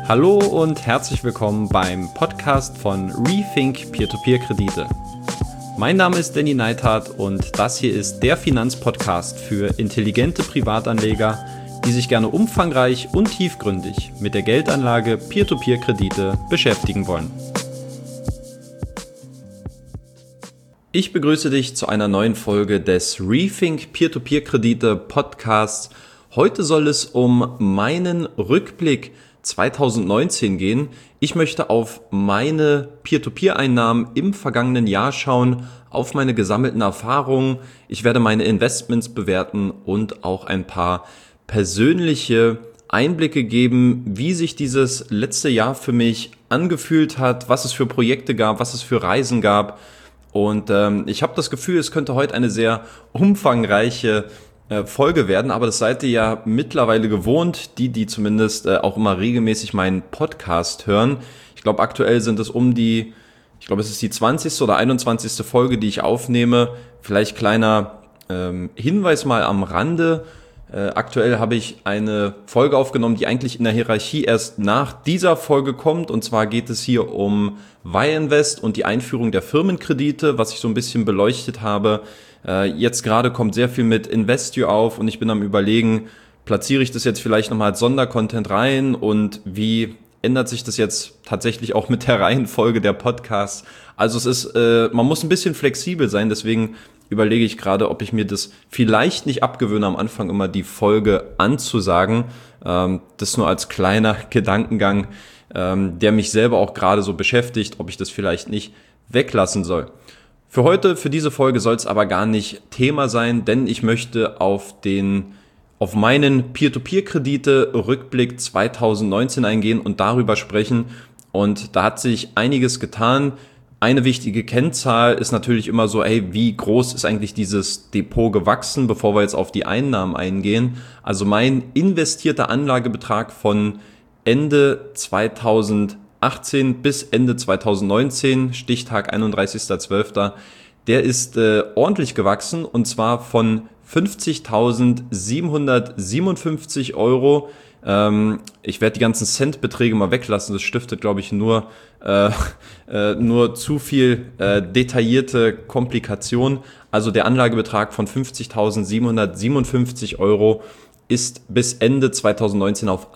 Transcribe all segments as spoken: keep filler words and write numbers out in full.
Hallo und herzlich willkommen beim Podcast von Rethink Peer-to-Peer-Kredite. Mein Name ist Danny Neithardt und das hier ist der Finanzpodcast für intelligente Privatanleger, die sich gerne umfangreich und tiefgründig mit der Geldanlage Peer-to-Peer-Kredite beschäftigen wollen. Ich begrüße dich zu einer neuen Folge des Rethink Peer-to-Peer-Kredite Podcasts. Heute soll es um meinen Rückblick zwanzig neunzehn gehen. Ich möchte auf meine Peer-to-Peer-Einnahmen im vergangenen Jahr schauen, auf meine gesammelten Erfahrungen. Ich werde meine Investments bewerten und auch ein paar persönliche Einblicke geben, wie sich dieses letzte Jahr für mich angefühlt hat, was es für Projekte gab, was es für Reisen gab. Und ähm, ich habe das Gefühl, es könnte heute eine sehr umfangreiche äh, Folge werden, aber das seid ihr ja mittlerweile gewohnt, die, die zumindest äh, auch immer regelmäßig meinen Podcast hören. Ich glaube, aktuell sind es um die, ich glaube, es ist die zwanzigste oder einundzwanzigste Folge, die ich aufnehme. Vielleicht kleiner ähm, Hinweis mal am Rande. Äh, aktuell habe ich eine Folge aufgenommen, die eigentlich in der Hierarchie erst nach dieser Folge kommt. Und zwar geht es hier um Y-Invest und die Einführung der Firmenkredite, was ich so ein bisschen beleuchtet habe. Äh, jetzt gerade kommt sehr viel mit Investio auf und ich bin am Überlegen, platziere ich das jetzt vielleicht nochmal als Sondercontent rein und wie ändert sich das jetzt tatsächlich auch mit der Reihenfolge der Podcasts? Also es ist, äh, man muss ein bisschen flexibel sein, deswegen überlege ich gerade, ob ich mir das vielleicht nicht abgewöhne, am Anfang immer die Folge anzusagen. Ähm, das nur als kleiner Gedankengang, ähm, der mich selber auch gerade so beschäftigt, ob ich das vielleicht nicht weglassen soll. Für heute, für diese Folge soll es aber gar nicht Thema sein, denn ich möchte auf den, auf meinen Peer-to-Peer-Kredite-Rückblick zwanzig neunzehn eingehen und darüber sprechen. Und da hat sich einiges getan. Eine wichtige Kennzahl ist natürlich immer so, hey, wie groß ist eigentlich dieses Depot gewachsen, bevor wir jetzt auf die Einnahmen eingehen. Also mein investierter Anlagebetrag von Ende zweitausendachtzehn bis Ende zwanzig neunzehn, Stichtag einunddreißigster zwölfter, der ist äh, ordentlich gewachsen und zwar von fünfzigtausendsiebenhundertsiebenundfünfzig Euro. Ähm, ich werde die ganzen Centbeträge mal weglassen, das stiftet, glaube ich, nur äh, äh, nur zu viel äh, detaillierte Komplikation. Also der Anlagebetrag von fünfzigtausendsiebenhundertsiebenundfünfzig Euro ist bis Ende zwanzig neunzehn auf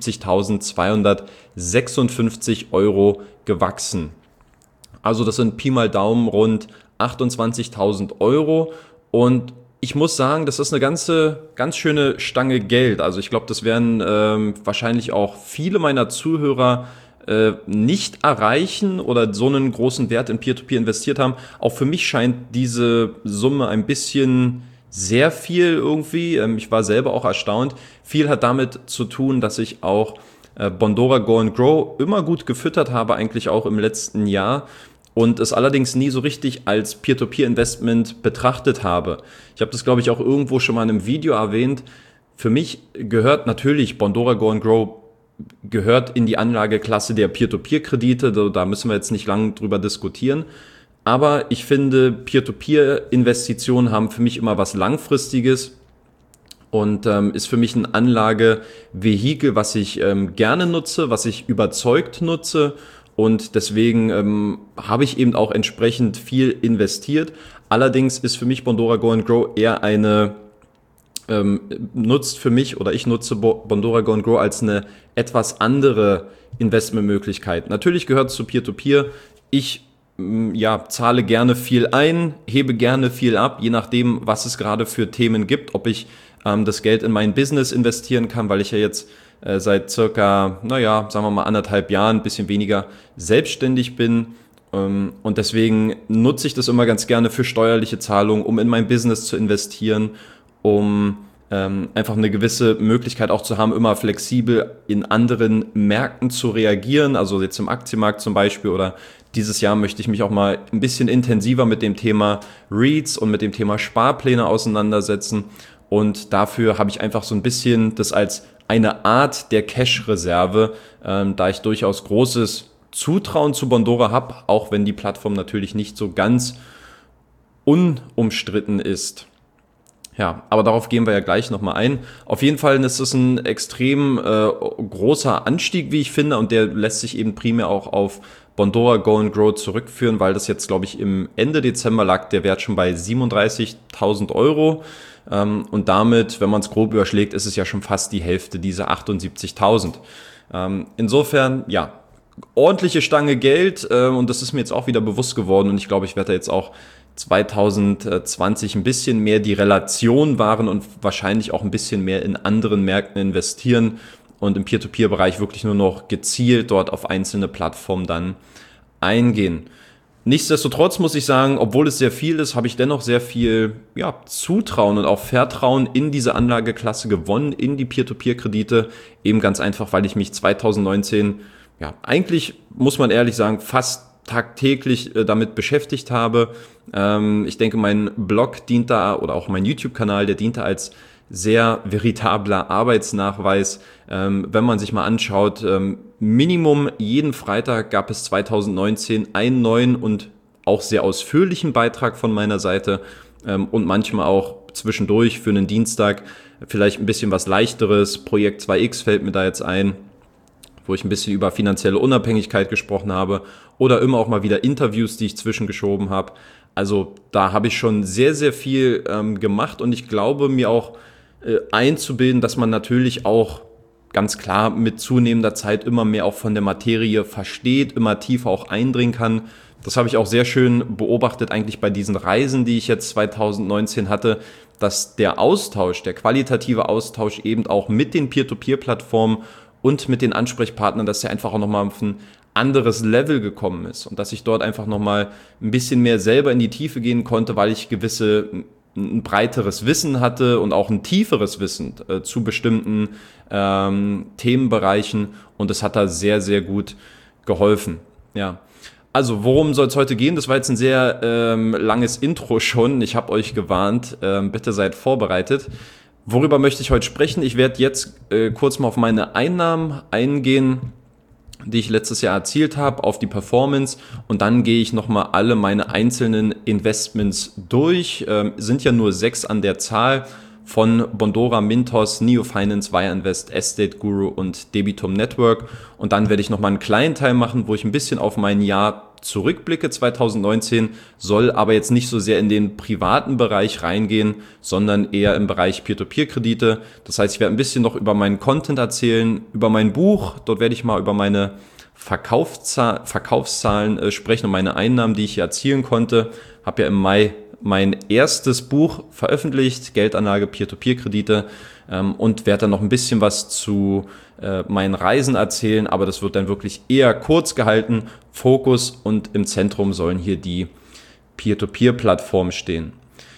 achtundsiebzigtausendzweihundertsechsundfünfzig Euro gewachsen. Also das sind Pi mal Daumen rund achtundzwanzigtausend Euro und ich muss sagen, das ist eine ganze, ganz schöne Stange Geld. Also ich glaube, das werden ähm, wahrscheinlich auch viele meiner Zuhörer äh, nicht erreichen oder so einen großen Wert in Peer-to-Peer investiert haben. Auch für mich scheint diese Summe ein bisschen sehr viel irgendwie. Ähm, ich war selber auch erstaunt. Viel hat damit zu tun, dass ich auch äh, Bondora Go and Grow immer gut gefüttert habe, eigentlich auch im letzten Jahr. Und es allerdings nie so richtig als Peer-to-Peer-Investment betrachtet habe. Ich habe das, glaube ich, auch irgendwo schon mal in einem Video erwähnt. Für mich gehört natürlich Bondora Go and Grow gehört in die Anlageklasse der Peer-to-Peer-Kredite. Da müssen wir jetzt nicht lange drüber diskutieren. Aber ich finde, Peer-to-Peer-Investitionen haben für mich immer was Langfristiges und ähm, ist für mich ein Anlagevehikel, was ich ähm, gerne nutze, was ich überzeugt nutze. Und deswegen ähm, habe ich eben auch entsprechend viel investiert. Allerdings ist für mich Bondora Go and Grow eher eine, ähm, nutzt für mich oder ich nutze Bondora Go and Grow als eine etwas andere Investmentmöglichkeit. Natürlich gehört es zu Peer-to-Peer. Ich ähm, ja, zahle gerne viel ein, hebe gerne viel ab, je nachdem, was es gerade für Themen gibt, ob ich ähm, das Geld in mein Business investieren kann, weil ich ja jetzt seit circa, naja, sagen wir mal anderthalb Jahren, ein bisschen weniger selbstständig bin. Und deswegen nutze ich das immer ganz gerne für steuerliche Zahlungen, um in mein Business zu investieren, um ähm, einfach eine gewisse Möglichkeit auch zu haben, immer flexibel in anderen Märkten zu reagieren. Also jetzt im Aktienmarkt zum Beispiel oder dieses Jahr möchte ich mich auch mal ein bisschen intensiver mit dem Thema REITs und mit dem Thema Sparpläne auseinandersetzen. Und dafür habe ich einfach so ein bisschen das als eine Art der Cash-Reserve, ähm, da ich durchaus großes Zutrauen zu Bondora habe, auch wenn die Plattform natürlich nicht so ganz unumstritten ist. Ja, aber darauf gehen wir ja gleich nochmal ein. Auf jeden Fall ist es ein extrem äh, großer Anstieg, wie ich finde, und der lässt sich eben primär auch auf Bondora Go and Grow zurückführen, weil das jetzt, glaube ich, im Ende Dezember lag der Wert schon bei siebenunddreißigtausend Euro. Ähm, und damit, wenn man es grob überschlägt, ist es ja schon fast die Hälfte dieser achtundsiebzigtausend. Ähm, insofern, ja, ordentliche Stange Geld, äh, und das ist mir jetzt auch wieder bewusst geworden, und ich glaube, ich werde da jetzt auch zwanzig zwanzig ein bisschen mehr die Relation wahren und wahrscheinlich auch ein bisschen mehr in anderen Märkten investieren und im Peer-to-Peer-Bereich wirklich nur noch gezielt dort auf einzelne Plattformen dann eingehen. Nichtsdestotrotz muss ich sagen, obwohl es sehr viel ist, habe ich dennoch sehr viel ja, Zutrauen und auch Vertrauen in diese Anlageklasse gewonnen, in die Peer-to-Peer-Kredite, eben ganz einfach, weil ich mich zwanzig neunzehn, ja, eigentlich muss man ehrlich sagen, fast tagtäglich äh, damit beschäftigt habe. Ähm, ich denke, mein Blog dient da, oder auch mein YouTube-Kanal, der dient da als sehr veritabler Arbeitsnachweis. Ähm, wenn man sich mal anschaut, ähm, Minimum jeden Freitag gab es zwanzig neunzehn einen neuen und auch sehr ausführlichen Beitrag von meiner Seite, ähm, und manchmal auch zwischendurch für einen Dienstag vielleicht ein bisschen was Leichteres. Projekt zwei X fällt mir da jetzt ein, wo ich ein bisschen über finanzielle Unabhängigkeit gesprochen habe, oder immer auch mal wieder Interviews, die ich zwischengeschoben habe. Also da habe ich schon sehr, sehr viel ähm, gemacht, und ich glaube mir auch äh, einzubilden, dass man natürlich auch ganz klar mit zunehmender Zeit immer mehr auch von der Materie versteht, immer tiefer auch eindringen kann. Das habe ich auch sehr schön beobachtet eigentlich bei diesen Reisen, die ich jetzt zwanzig neunzehn hatte, dass der Austausch, der qualitative Austausch eben auch mit den Peer-to-Peer-Plattformen und mit den Ansprechpartnern, dass der einfach auch nochmal auf ein anderes Level gekommen ist und dass ich dort einfach nochmal ein bisschen mehr selber in die Tiefe gehen konnte, weil ich gewisse, ein breiteres Wissen hatte und auch ein tieferes Wissen äh, zu bestimmten ähm, Themenbereichen, und das hat da sehr, sehr gut geholfen. Ja. Also, worum soll es heute gehen? Das war jetzt ein sehr ähm, langes Intro schon. Ich habe euch gewarnt, ähm, bitte seid vorbereitet. Worüber möchte ich heute sprechen? Ich werde jetzt äh, kurz mal auf meine Einnahmen eingehen, die ich letztes Jahr erzielt habe, auf die Performance, und dann gehe ich nochmal alle meine einzelnen Investments durch. Ähm, sind ja nur sechs an der Zahl von Bondora, Mintos, Neo Finance, Wire Invest, Estate Guru und Debitum Network. Und dann werde ich nochmal einen kleinen Teil machen, wo ich ein bisschen auf mein Jahr zurückblicke, zwanzig neunzehn, soll aber jetzt nicht so sehr in den privaten Bereich reingehen, sondern eher im Bereich Peer-to-Peer-Kredite. Das heißt, ich werde ein bisschen noch über meinen Content erzählen, über mein Buch. Dort werde ich mal über meine Verkaufszahl- Verkaufszahlen äh, sprechen und meine Einnahmen, die ich hier erzielen konnte. Habe ja im Mai mein erstes Buch veröffentlicht, Geldanlage, Peer-to-Peer-Kredite, ähm, und werde dann noch ein bisschen was zu äh, meinen Reisen erzählen, aber das wird dann wirklich eher kurz gehalten. Fokus und im Zentrum sollen hier die Peer-to-Peer-Plattformen stehen.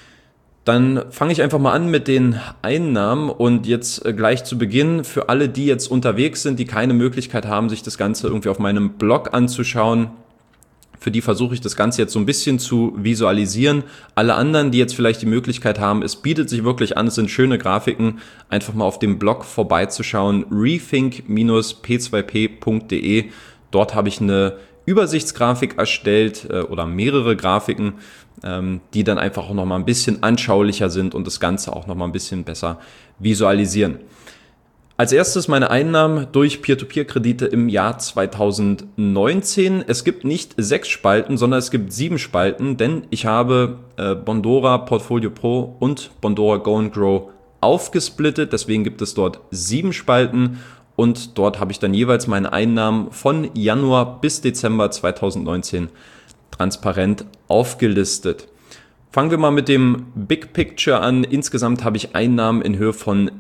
Dann fange ich einfach mal an mit den Einnahmen, und jetzt äh, gleich zu Beginn für alle, die jetzt unterwegs sind, die keine Möglichkeit haben, sich das Ganze irgendwie auf meinem Blog anzuschauen. Für die versuche ich das Ganze jetzt so ein bisschen zu visualisieren. Alle anderen, die jetzt vielleicht die Möglichkeit haben, es bietet sich wirklich an, es sind schöne Grafiken, einfach mal auf dem Blog vorbeizuschauen, rethink P zwei P Punkt de. Dort habe ich eine Übersichtsgrafik erstellt äh, oder mehrere Grafiken, ähm, die dann einfach auch nochmal ein bisschen anschaulicher sind und das Ganze auch nochmal ein bisschen besser visualisieren. Als erstes meine Einnahmen durch Peer-to-Peer-Kredite im Jahr zwanzig neunzehn. Es gibt nicht sechs Spalten, sondern es gibt sieben Spalten, denn ich habe äh, Bondora Portfolio Pro und Bondora Go and Grow aufgesplittet. Deswegen gibt es dort sieben Spalten, und dort habe ich dann jeweils meine Einnahmen von Januar bis Dezember zwanzig neunzehn transparent aufgelistet. Fangen wir mal mit dem Big Picture an. Insgesamt habe ich Einnahmen in Höhe von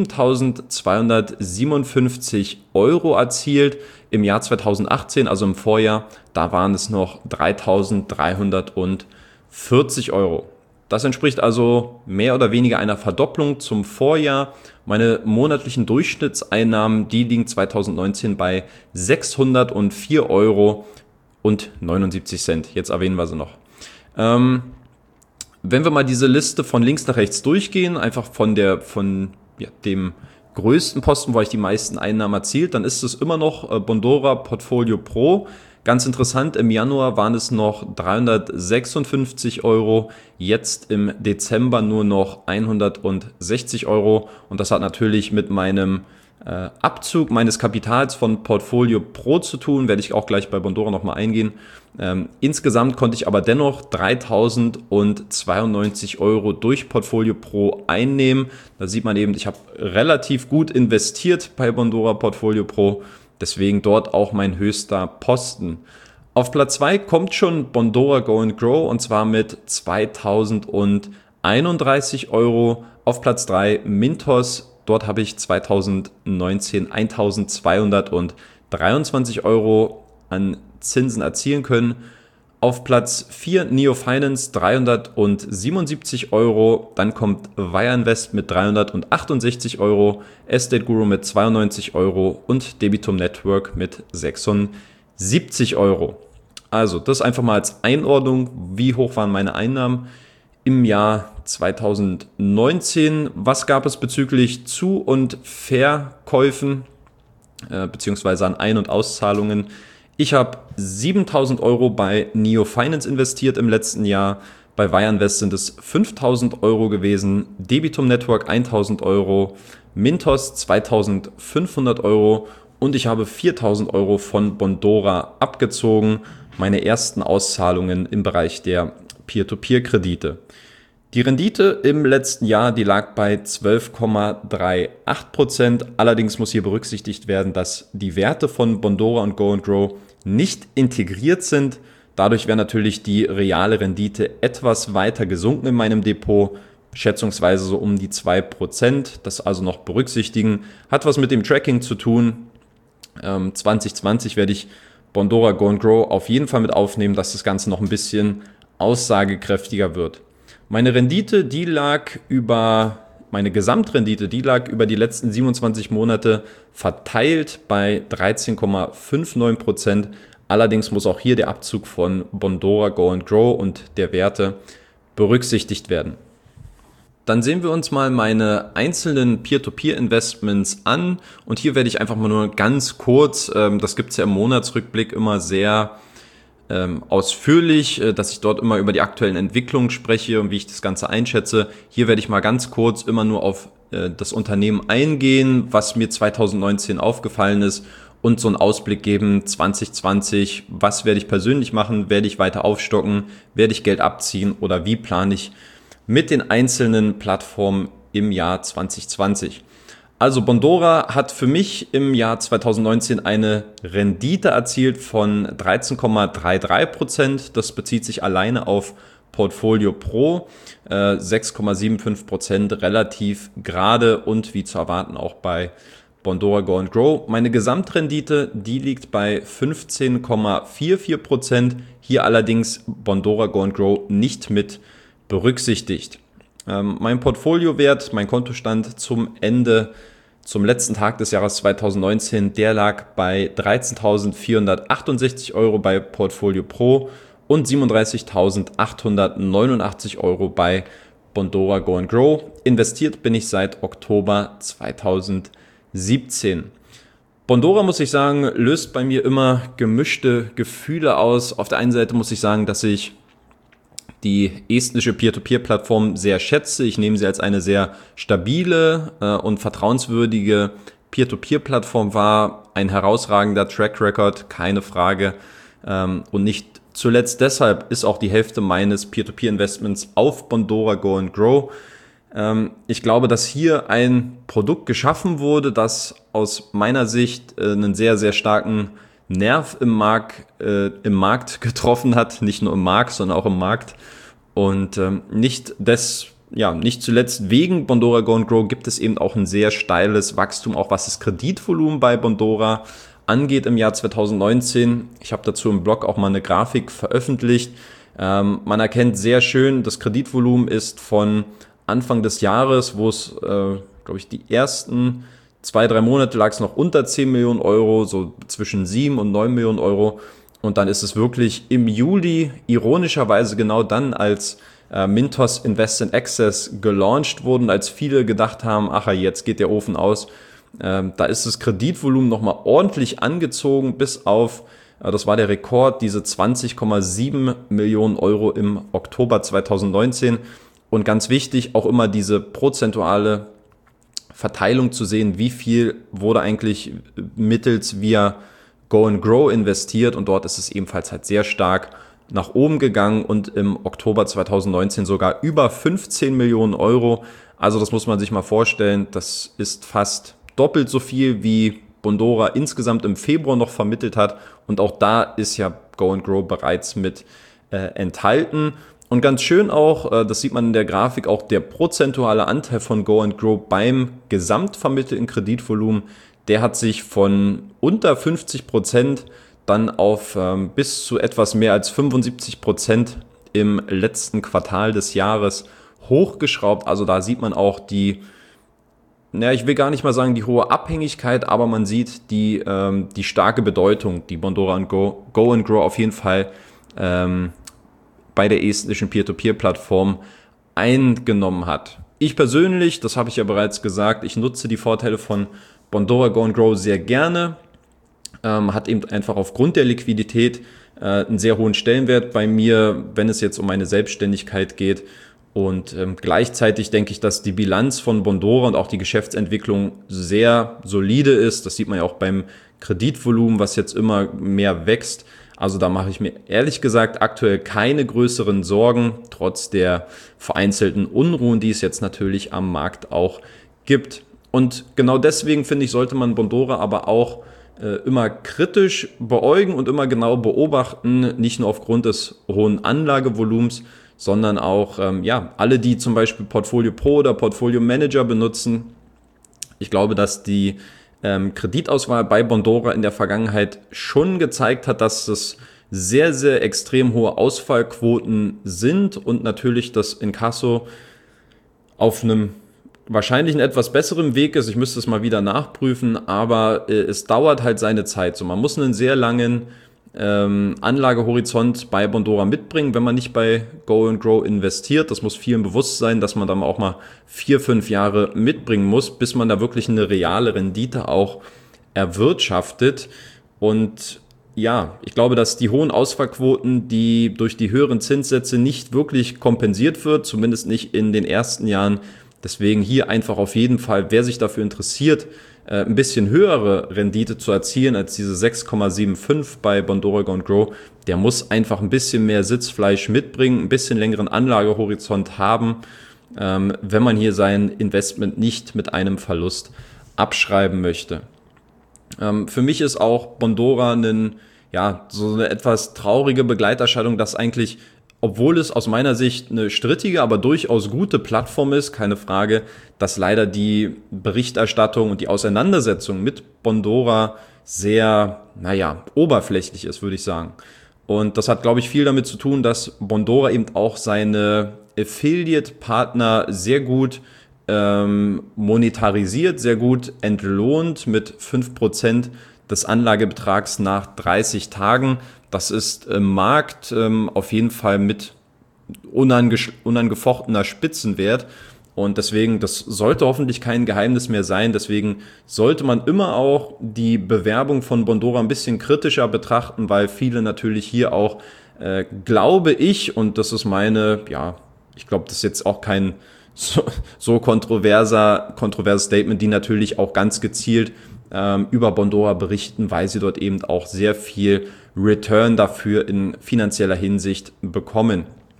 siebentausendzweihundertsiebenundfünfzig Euro erzielt. Im Jahr zwanzig achtzehn, also im Vorjahr, da waren es noch dreitausenddreihundertvierzig Euro. Das entspricht also mehr oder weniger einer Verdopplung zum Vorjahr. Meine monatlichen Durchschnittseinnahmen, die liegen zwanzig neunzehn bei sechshundertvier Euro und neunundsiebzig Cent. Jetzt erwähnen wir sie noch. Ähm, Wenn wir mal diese Liste von links nach rechts durchgehen, einfach von der von ja, dem größten Posten, wo ich die meisten Einnahmen erzielt, dann ist es immer noch äh, Bondora Portfolio Pro. Ganz interessant, im Januar waren es noch dreihundertsechsundfünfzig Euro, jetzt im Dezember nur noch hundertsechzig Euro. Und das hat natürlich mit meinem äh, Abzug meines Kapitals von Portfolio Pro zu tun, werde ich auch gleich bei Bondora nochmal eingehen. Ähm, insgesamt konnte ich aber dennoch dreitausendzweiundneunzig Euro durch Portfolio Pro einnehmen. Da sieht man eben, ich habe relativ gut investiert bei Bondora Portfolio Pro. Deswegen dort auch mein höchster Posten. Auf Platz zwei kommt schon Bondora Go and Grow und zwar mit zweitausendeinunddreißig Euro. Auf Platz drei Mintos, dort habe ich zweitausendneunzehn eintausendzweihundertdreiundzwanzig Euro an Zinsen erzielen können. Auf Platz vier Neo Finance dreihundertsiebenundsiebzig Euro, dann kommt Wire Invest mit dreihundertachtundsechzig Euro, Estate Guru mit zweiundneunzig Euro und Debitum Network mit sechsundsiebzig Euro. Also das einfach mal als Einordnung, wie hoch waren meine Einnahmen im Jahr zweitausendneunzehn. Was gab es bezüglich Zu- und Verkäufen äh, beziehungsweise an Ein- und Auszahlungen? Ich habe siebentausend Euro bei Neo Finance investiert im letzten Jahr. Bei Wire Invest sind es fünftausend Euro gewesen. Debitum Network eintausend Euro. Mintos zweitausendfünfhundert Euro. Und ich habe viertausend Euro von Bondora abgezogen. Meine ersten Auszahlungen im Bereich der Peer-to-Peer-Kredite. Die Rendite im letzten Jahr, die lag bei zwölf Komma achtunddreißig Prozent. Allerdings muss hier berücksichtigt werden, dass die Werte von Bondora und Go and Grow nicht integriert sind. Dadurch wäre natürlich die reale Rendite etwas weiter gesunken in meinem Depot, schätzungsweise so um die zwei Prozent. Das also noch berücksichtigen. Hat was mit dem Tracking zu tun. Ähm, zwanzig zwanzig werde ich Bondora Go and Grow auf jeden Fall mit aufnehmen, dass das Ganze noch ein bisschen aussagekräftiger wird. Meine Rendite, die lag über, meine Gesamtrendite, die lag über die letzten siebenundzwanzig Monate verteilt bei dreizehn Komma neunundfünfzig Prozent. Allerdings muss auch hier der Abzug von Bondora Go and Grow und der Werte berücksichtigt werden. Dann sehen wir uns mal meine einzelnen Peer-to-Peer-Investments an. Und hier werde ich einfach mal nur ganz kurz, das gibt es ja im Monatsrückblick immer sehr Ähm, ausführlich, äh, dass ich dort immer über die aktuellen Entwicklungen spreche und wie ich das Ganze einschätze. Hier werde ich mal ganz kurz immer nur auf äh, das Unternehmen eingehen, was mir zweitausendneunzehn aufgefallen ist und so einen Ausblick geben, zwanzig zwanzig, was werde ich persönlich machen, werde ich weiter aufstocken, werde ich Geld abziehen oder wie plane ich mit den einzelnen Plattformen im Jahr zwanzig zwanzig. Also Bondora hat für mich im Jahr zweitausendneunzehn eine Rendite erzielt von dreizehn Komma dreiunddreißig Prozent. Das bezieht sich alleine auf Portfolio Pro. Äh, sechs Komma fünfundsiebzig Prozent relativ gerade und wie zu erwarten auch bei Bondora Go and Grow. Meine Gesamtrendite, die liegt bei fünfzehn Komma vierundvierzig Prozent. Hier allerdings Bondora Go and Grow nicht mit berücksichtigt. Ähm, mein Portfoliowert, mein Kontostand zum Ende, zum letzten Tag des Jahres zweitausendneunzehn, der lag bei dreizehntausendvierhundertachtundsechzig Euro bei Portfolio Pro und siebenunddreißigtausendachthundertneunundachtzig Euro bei Bondora Go and Grow. Investiert bin ich seit Oktober zweitausendsiebzehn. Bondora, muss ich sagen, löst bei mir immer gemischte Gefühle aus. Auf der einen Seite muss ich sagen, dass ich die estnische Peer-to-Peer-Plattform sehr schätze. Ich nehme sie als eine sehr stabile äh, und vertrauenswürdige Peer-to-Peer-Plattform wahr. Ein herausragender Track Record, keine Frage. Ähm, und nicht zuletzt deshalb ist auch die Hälfte meines Peer-to-Peer-Investments auf Bondora Go and Grow. Ähm, ich glaube, dass hier ein Produkt geschaffen wurde, das aus meiner Sicht äh, einen sehr, sehr starken Nerv im Markt, äh, im Markt getroffen hat, nicht nur im Markt, sondern auch im Markt. Und ähm, nicht des, ja, nicht zuletzt wegen Bondora Go and Grow gibt es eben auch ein sehr steiles Wachstum, auch was das Kreditvolumen bei Bondora angeht im Jahr zweitausendneunzehn. Ich habe dazu im Blog auch mal eine Grafik veröffentlicht. Ähm, man erkennt sehr schön, das Kreditvolumen ist von Anfang des Jahres, wo es, äh, glaube ich, die ersten Zwei, drei Monate lag es noch unter zehn Millionen Euro, so zwischen sieben und neun Millionen Euro. Und dann ist es wirklich im Juli, ironischerweise genau dann, als äh, Mintos Invest in Access gelauncht wurden, als viele gedacht haben, ach, jetzt geht der Ofen aus. Ähm, da ist das Kreditvolumen nochmal ordentlich angezogen, bis auf Das war der Rekord, diese zwanzig Komma sieben Millionen Euro im Oktober zweitausendneunzehn. Und ganz wichtig, auch immer diese prozentuale Verteilung zu sehen, wie viel wurde eigentlich mittels via Go and Grow investiert. Und dort ist es ebenfalls halt sehr stark nach oben gegangen und im Oktober zweitausendneunzehn sogar über fünfzehn Millionen Euro. Also das muss man sich mal vorstellen, das ist fast doppelt so viel, wie Bondora insgesamt im Februar noch vermittelt hat. Und auch da ist ja Go and Grow bereits mit äh, enthalten. Und ganz schön auch, äh, das sieht man in der Grafik, auch der prozentuale Anteil von Go and Grow beim gesamtvermittelten Kreditvolumen, der hat sich von unter fünfzig Prozent dann auf ähm, bis zu etwas mehr als fünfundsiebzig Prozent im letzten Quartal des Jahres hochgeschraubt. Also da sieht man auch die, naja, ich will gar nicht mal sagen die hohe Abhängigkeit, aber man sieht die, ähm, die starke Bedeutung, die Bondora und Go, Go and Grow auf jeden Fall ähm, bei der estnischen Peer-to-Peer-Plattform eingenommen hat. Ich persönlich, das habe ich ja bereits gesagt, ich nutze die Vorteile von Bondora Go and Grow sehr gerne. Ähm, hat eben einfach aufgrund der Liquidität äh, einen sehr hohen Stellenwert bei mir, wenn es jetzt um meine Selbstständigkeit geht. Und ähm, gleichzeitig denke ich, dass die Bilanz von Bondora und auch die Geschäftsentwicklung sehr solide ist. Das sieht man ja auch beim Kreditvolumen, was jetzt immer mehr wächst. Also da mache ich mir ehrlich gesagt aktuell keine größeren Sorgen, trotz der vereinzelten Unruhen, die es jetzt natürlich am Markt auch gibt. Und genau deswegen finde ich, sollte man Bondora aber auch immer kritisch beäugen und immer genau beobachten, nicht nur aufgrund des hohen Anlagevolumens, sondern auch ähm, ja alle, die zum Beispiel Portfolio Pro oder Portfolio Manager benutzen. Ich glaube, dass die ähm, Kreditauswahl bei Bondora in der Vergangenheit schon gezeigt hat, dass es sehr, sehr extrem hohe Ausfallquoten sind und natürlich das Inkasso auf einem wahrscheinlich ein etwas besseren Weg ist. Ich müsste es mal wieder nachprüfen, aber äh, es dauert halt seine Zeit. So, man muss einen sehr langen ähm, Anlagehorizont bei Bondora mitbringen, wenn man nicht bei Go and Grow investiert. Das muss vielen bewusst sein, dass man dann auch mal vier, fünf Jahre mitbringen muss, bis man da wirklich eine reale Rendite auch erwirtschaftet. Und ja, ich glaube, dass die hohen Ausfallquoten, die durch die höheren Zinssätze nicht wirklich kompensiert wird, zumindest nicht in den ersten Jahren. Deswegen hier einfach auf jeden Fall, wer sich dafür interessiert, ein bisschen höhere Rendite zu erzielen als diese sechs Komma fünfundsiebzig bei Bondora Go and Grow, der muss einfach ein bisschen mehr Sitzfleisch mitbringen, ein bisschen längeren Anlagehorizont haben, wenn man hier sein Investment nicht mit einem Verlust abschreiben möchte. Für mich ist auch Bondora ein, ja, so eine etwas traurige Begleiterscheinung, dass eigentlich, obwohl es aus meiner Sicht eine strittige, aber durchaus gute Plattform ist, keine Frage, dass leider die Berichterstattung und die Auseinandersetzung mit Bondora sehr, naja, oberflächlich ist, würde ich sagen. Und das hat, glaube ich, viel damit zu tun, dass Bondora eben auch seine Affiliate-Partner sehr gut ähm, monetarisiert, sehr gut entlohnt mit fünf Prozent des Anlagebetrags nach dreißig Tagen. Das ist im Markt ähm, auf jeden Fall mit unange- unangefochtener Spitzenwert. Und deswegen, das sollte hoffentlich kein Geheimnis mehr sein. Deswegen sollte man immer auch die Bewerbung von Bondora ein bisschen kritischer betrachten, weil viele natürlich hier auch, äh, glaube ich, und das ist meine, ja, ich glaube, das ist jetzt auch kein so, so kontroverser, kontroverses Statement, die natürlich auch ganz gezielt ähm, über Bondora berichten, weil sie dort eben auch sehr viel Return dafür in finanzieller Hinsicht bekommen.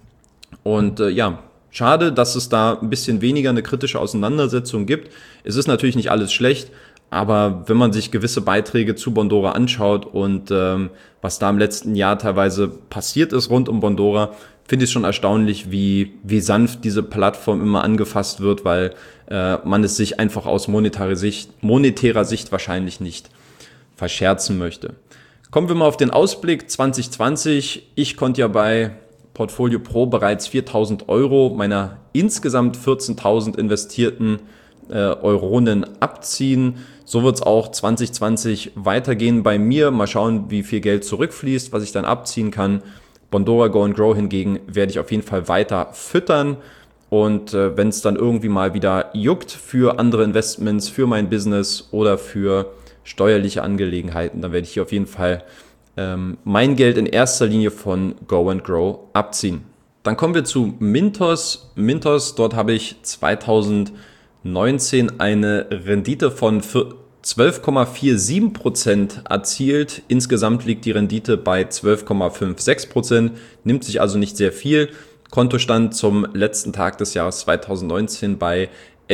Und äh, ja, schade, dass es da ein bisschen weniger eine kritische Auseinandersetzung gibt. Es ist natürlich nicht alles schlecht, aber wenn man sich gewisse Beiträge zu Bondora anschaut und ähm, was da im letzten Jahr teilweise passiert ist rund um Bondora, finde ich es schon erstaunlich, wie, wie sanft diese Plattform immer angefasst wird, weil äh, man es sich einfach aus monetärer Sicht, monetärer Sicht wahrscheinlich nicht verscherzen möchte. Kommen wir mal auf den Ausblick zwanzig zwanzig. Ich konnte ja bei Portfolio Pro bereits viertausend Euro meiner insgesamt vierzehntausend investierten äh, Euronen abziehen. So wird es auch zwanzig zwanzig weitergehen bei mir. Mal schauen, wie viel Geld zurückfließt, was ich dann abziehen kann. Bondora Go and Grow hingegen werde ich auf jeden Fall weiter füttern. Und äh, wenn es dann irgendwie mal wieder juckt für andere Investments, für mein Business oder für steuerliche Angelegenheiten, dann werde ich hier auf jeden Fall ähm, mein Geld in erster Linie von Go and Grow abziehen. Dann kommen wir zu Mintos. Mintos, dort habe ich zweitausendneunzehn eine Rendite von zwölf Komma siebenundvierzig Prozent erzielt. Insgesamt liegt die Rendite bei zwölf Komma sechsundfünfzig Prozent, nimmt sich also nicht sehr viel. Kontostand zum letzten Tag des Jahres zweitausendneunzehn bei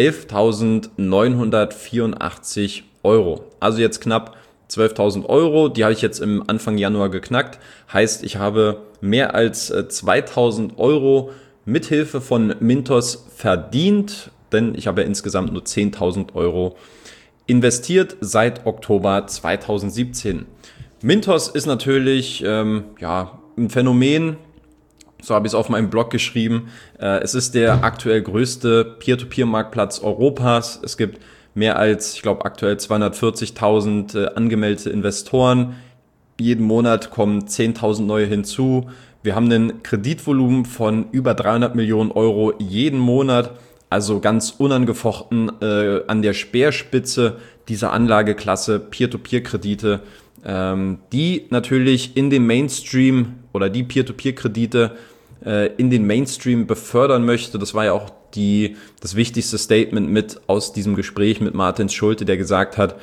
elftausendneunhundertvierundachtzig Euro. Also jetzt knapp zwölftausend Euro, die habe ich jetzt im Anfang Januar geknackt. Heißt, ich habe mehr als zweitausend Euro mithilfe von Mintos verdient, denn ich habe ja insgesamt nur zehntausend Euro investiert seit Oktober zweitausendsiebzehn. Mintos ist natürlich ähm, ja, ein Phänomen. So habe ich es auf meinem Blog geschrieben. Es ist der aktuell größte Peer-to-Peer-Marktplatz Europas. Es gibt mehr als, ich glaube, aktuell zweihundertvierzigtausend angemeldete Investoren. Jeden Monat kommen zehntausend neue hinzu. Wir haben ein Kreditvolumen von über dreihundert Millionen Euro jeden Monat. Also ganz unangefochten äh, an der Speerspitze dieser Anlageklasse Peer-to-Peer-Kredite, ähm, die natürlich in den Mainstream oder die Peer-to-Peer-Kredite in den Mainstream befördern möchte. Das war ja auch die, das wichtigste Statement mit aus diesem Gespräch mit Martin Schulte, der gesagt hat,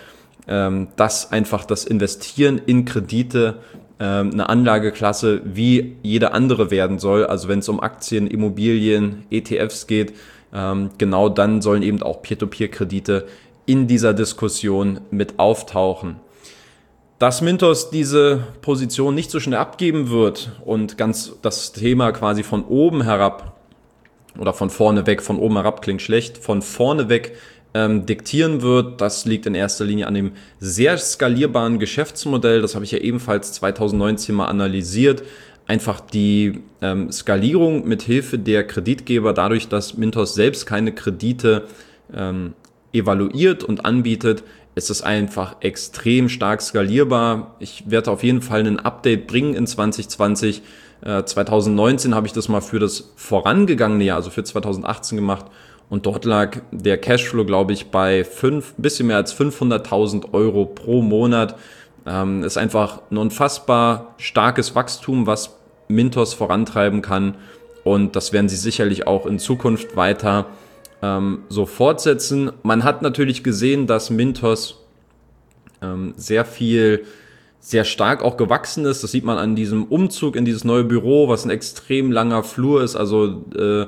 dass einfach das Investieren in Kredite eine Anlageklasse wie jede andere werden soll. Also wenn es um Aktien, Immobilien, E T Fs geht, genau dann sollen eben auch Peer-to-Peer-Kredite in dieser Diskussion mit auftauchen. Dass Mintos diese Position nicht so schnell abgeben wird und ganz das Thema quasi von oben herab oder von vorne weg, von oben herab klingt schlecht, von vorne weg ähm, diktieren wird, das liegt in erster Linie an dem sehr skalierbaren Geschäftsmodell. Das habe ich ja ebenfalls zweitausendneunzehn mal analysiert. Einfach die ähm, Skalierung mit Hilfe der Kreditgeber, dadurch, dass Mintos selbst keine Kredite ähm, evaluiert und anbietet, ist es einfach extrem stark skalierbar. Ich werde auf jeden Fall ein Update bringen in zwanzig zwanzig. Äh, zweitausendneunzehn habe ich das mal für das vorangegangene Jahr, also für zweitausendachtzehn gemacht. Und dort lag der Cashflow, glaube ich, bei fünf, ein bisschen mehr als fünfhunderttausend Euro pro Monat. Ähm, ist einfach ein unfassbar starkes Wachstum, was Mintos vorantreiben kann. Und das werden sie sicherlich auch in Zukunft weiter Ähm, so fortsetzen. Man hat natürlich gesehen, dass Mintos ähm, sehr viel, sehr stark auch gewachsen ist. Das sieht man an diesem Umzug in dieses neue Büro, was ein extrem langer Flur ist. Also äh,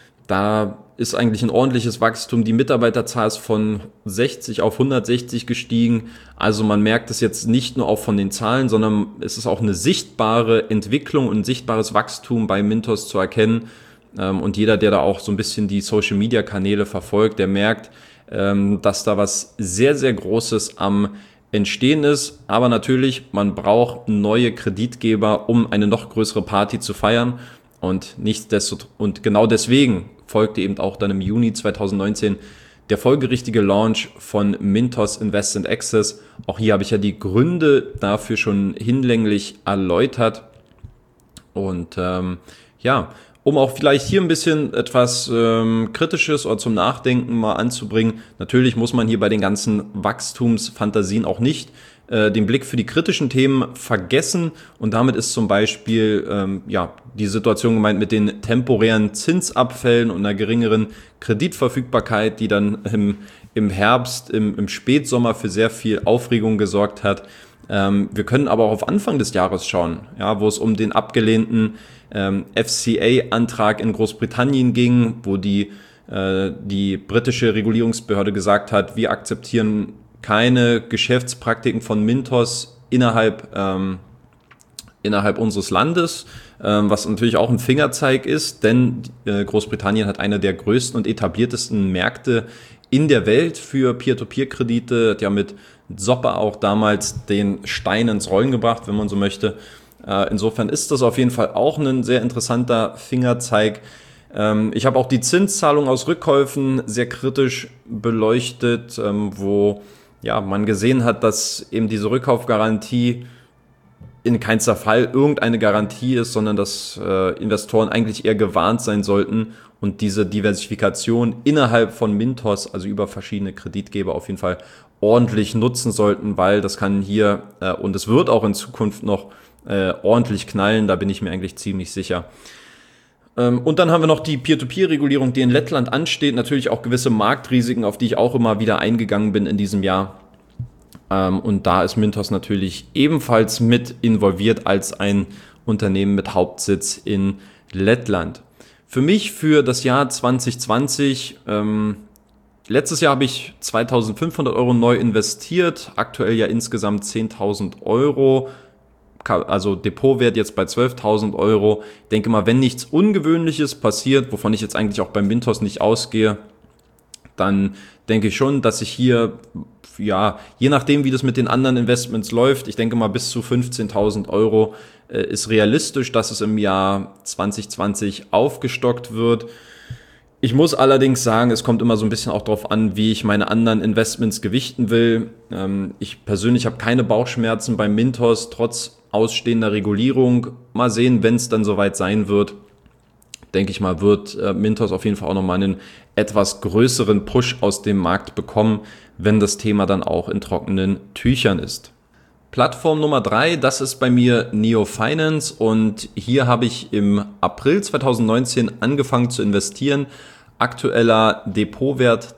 da ist eigentlich ein ordentliches Wachstum. Die Mitarbeiterzahl ist von sechzig auf hundertsechzig gestiegen. Also man merkt es jetzt nicht nur auch von den Zahlen, sondern es ist auch eine sichtbare Entwicklung und ein sichtbares Wachstum bei Mintos zu erkennen. Und jeder, der da auch so ein bisschen die Social-Media-Kanäle verfolgt, der merkt, dass da was sehr, sehr Großes am Entstehen ist. Aber natürlich, man braucht neue Kreditgeber, um eine noch größere Party zu feiern. Und nichtsdestotrotz, und genau deswegen folgte eben auch dann im Juni zweitausendneunzehn der folgerichtige Launch von Mintos Invest and Access. Auch hier habe ich ja die Gründe dafür schon hinlänglich erläutert. Und ähm, ja, um auch vielleicht hier ein bisschen etwas ähm, Kritisches oder zum Nachdenken mal anzubringen. Natürlich muss man hier bei den ganzen Wachstumsfantasien auch nicht äh, den Blick für die kritischen Themen vergessen. Und damit ist zum Beispiel ähm, ja die Situation gemeint mit den temporären Zinsabfällen und einer geringeren Kreditverfügbarkeit, die dann im, im Herbst, im, im Spätsommer für sehr viel Aufregung gesorgt hat. Ähm, wir können aber auch auf Anfang des Jahres schauen, ja, wo es um den abgelehnten ähm, F C A-Antrag in Großbritannien ging, wo die, äh, die britische Regulierungsbehörde gesagt hat, wir akzeptieren keine Geschäftspraktiken von Mintos innerhalb, ähm, innerhalb unseres Landes, ähm, was natürlich auch ein Fingerzeig ist, denn äh, Großbritannien hat eine der größten und etabliertesten Märkte in der Welt für Peer-to-Peer-Kredite, hat ja mit Soppa auch damals den Stein ins Rollen gebracht, wenn man so möchte. Insofern ist das auf jeden Fall auch ein sehr interessanter Fingerzeig. Ich habe auch die Zinszahlung aus Rückkäufen sehr kritisch beleuchtet, wo ja, man gesehen hat, dass eben diese Rückkaufgarantie in keinster Fall irgendeine Garantie ist, sondern dass Investoren eigentlich eher gewarnt sein sollten und diese Diversifikation innerhalb von Mintos, also über verschiedene Kreditgeber, auf jeden Fall ordentlich nutzen sollten, weil das kann hier äh, und es wird auch in Zukunft noch äh, ordentlich knallen, da bin ich mir eigentlich ziemlich sicher. Ähm, und dann haben wir noch die Peer-to-Peer-Regulierung, die in Lettland ansteht, natürlich auch gewisse Marktrisiken, auf die ich auch immer wieder eingegangen bin in diesem Jahr. Ähm, und da ist Mintos natürlich ebenfalls mit involviert als ein Unternehmen mit Hauptsitz in Lettland. Für mich für das Jahr zwanzig zwanzig, ähm, letztes Jahr habe ich zweitausendfünfhundert Euro neu investiert, aktuell ja insgesamt zehntausend Euro, also Depotwert jetzt bei zwölftausend Euro. Ich denke mal, wenn nichts Ungewöhnliches passiert, wovon ich jetzt eigentlich auch beim Mintos nicht ausgehe, dann denke ich schon, dass ich hier, ja, je nachdem, wie das mit den anderen Investments läuft, ich denke mal bis zu fünfzehntausend Euro äh, ist realistisch, dass es im Jahr zwanzig zwanzig aufgestockt wird. Ich muss allerdings sagen, es kommt immer so ein bisschen auch darauf an, wie ich meine anderen Investments gewichten will. Ähm, ich persönlich habe keine Bauchschmerzen beim Mintos, trotz ausstehender Regulierung. Mal sehen, wenn es dann soweit sein wird. Denke ich mal, wird äh, Mintos auf jeden Fall auch nochmal einen etwas größeren Push aus dem Markt bekommen, wenn das Thema dann auch in trockenen Tüchern ist. Plattform Nummer drei, das ist bei mir Neo Finance und hier habe ich im April zweitausendneunzehn angefangen zu investieren. Aktueller Depotwert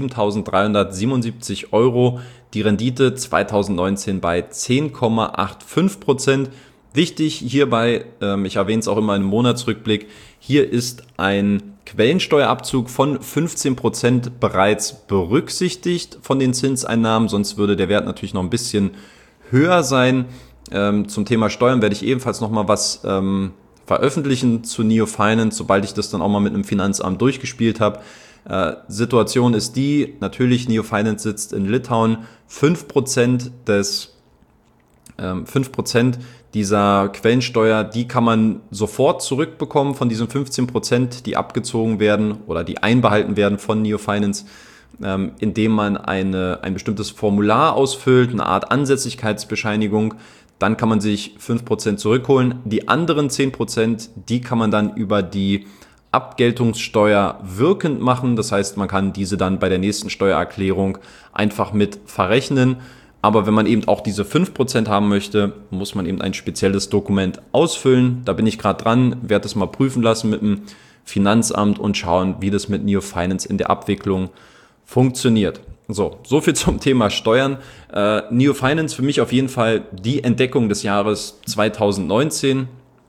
siebentausenddreihundertsiebenundsiebzig Euro, die Rendite zweitausendneunzehn bei zehn Komma fünfundachtzig Prozent. Wichtig hierbei, ähm, ich erwähne es auch immer im Monatsrückblick, hier ist ein Quellensteuerabzug von fünfzehn Prozent bereits berücksichtigt von den Zinseinnahmen, sonst würde der Wert natürlich noch ein bisschen höher sein. Ähm, zum Thema Steuern werde ich ebenfalls nochmal was ähm, veröffentlichen zu Neo Finance, sobald ich das dann auch mal mit einem Finanzamt durchgespielt habe. Äh, Situation ist die, natürlich Neo Finance sitzt in Litauen, fünf Prozent des ähm, fünf Prozent dieser Quellensteuer, die kann man sofort zurückbekommen von diesen fünfzehn Prozent, die abgezogen werden oder die einbehalten werden von Neo Finance, ähm, indem man eine, ein bestimmtes Formular ausfüllt, eine Art Ansässigkeitsbescheinigung. Dann kann man sich fünf Prozent zurückholen. Die anderen zehn Prozent, die kann man dann über die Abgeltungssteuer wirkend machen. Das heißt, man kann diese dann bei der nächsten Steuererklärung einfach mit verrechnen. Aber wenn man eben auch diese fünf Prozent haben möchte, muss man eben ein spezielles Dokument ausfüllen. Da bin ich gerade dran, werde das mal prüfen lassen mit dem Finanzamt und schauen, wie das mit Neo Finance in der Abwicklung funktioniert. So, so viel zum Thema Steuern. Äh, Neo Finance für mich auf jeden Fall die Entdeckung des Jahres zweitausendneunzehn.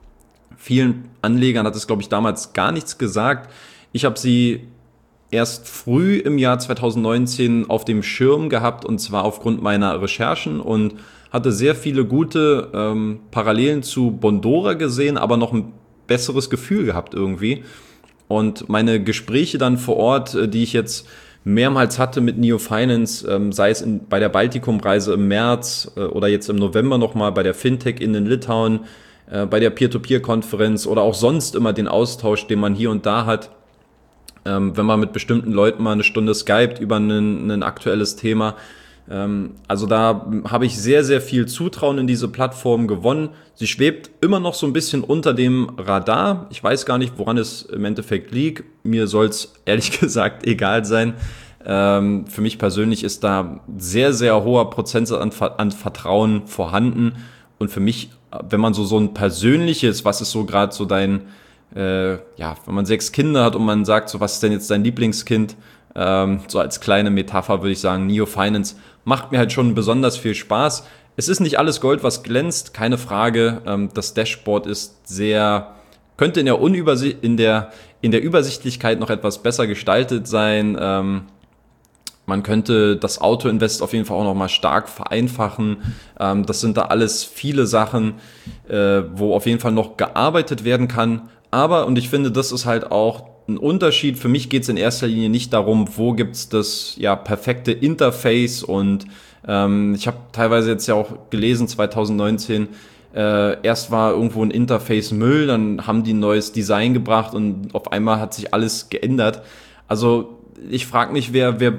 Vielen Anlegern hat es, glaube ich, damals gar nichts gesagt. Ich habe sie erst früh im Jahr zweitausendneunzehn auf dem Schirm gehabt und zwar aufgrund meiner Recherchen und hatte sehr viele gute ähm, Parallelen zu Bondora gesehen, aber noch ein besseres Gefühl gehabt irgendwie. Und meine Gespräche dann vor Ort, die ich jetzt mehrmals hatte mit Neo Finance, ähm, sei es in, bei der Baltikum-Reise im März äh, oder jetzt im November nochmal bei der Fintech in Litauen, äh, bei der Peer-to-Peer-Konferenz oder auch sonst immer den Austausch, den man hier und da hat, ähm, wenn man mit bestimmten Leuten mal eine Stunde skypt über ein, ein aktuelles Thema. Ähm, also da habe ich sehr, sehr viel Zutrauen in diese Plattform gewonnen. Sie schwebt immer noch so ein bisschen unter dem Radar. Ich weiß gar nicht, woran es im Endeffekt liegt. Mir soll es ehrlich gesagt egal sein. Ähm, für mich persönlich ist da sehr, sehr hoher Prozentsatz an, an Vertrauen vorhanden. Und für mich, wenn man so, so ein persönliches, was ist so gerade so dein, äh, ja, wenn man sechs Kinder hat und man sagt, so was ist denn jetzt dein Lieblingskind? Ähm, so als kleine Metapher würde ich sagen, Neo Finance macht mir halt schon besonders viel Spaß. Es ist nicht alles Gold, was glänzt, keine Frage. Ähm, das Dashboard ist sehr, könnte in der, Unübersi- in der, in der Übersichtlichkeit noch etwas besser gestaltet sein. Ähm, man könnte das Auto-Invest auf jeden Fall auch noch mal stark vereinfachen. Ähm, das sind da alles viele Sachen, äh, wo auf jeden Fall noch gearbeitet werden kann. Aber, und ich finde, das ist halt auch ein Unterschied. Für mich geht es in erster Linie nicht darum, wo gibt's das ja perfekte Interface und ähm, ich habe teilweise jetzt ja auch gelesen, zweitausendneunzehn, äh, erst war irgendwo ein Interface Müll, dann haben die ein neues Design gebracht und auf einmal hat sich alles geändert. Also ich frage mich, wer, wer,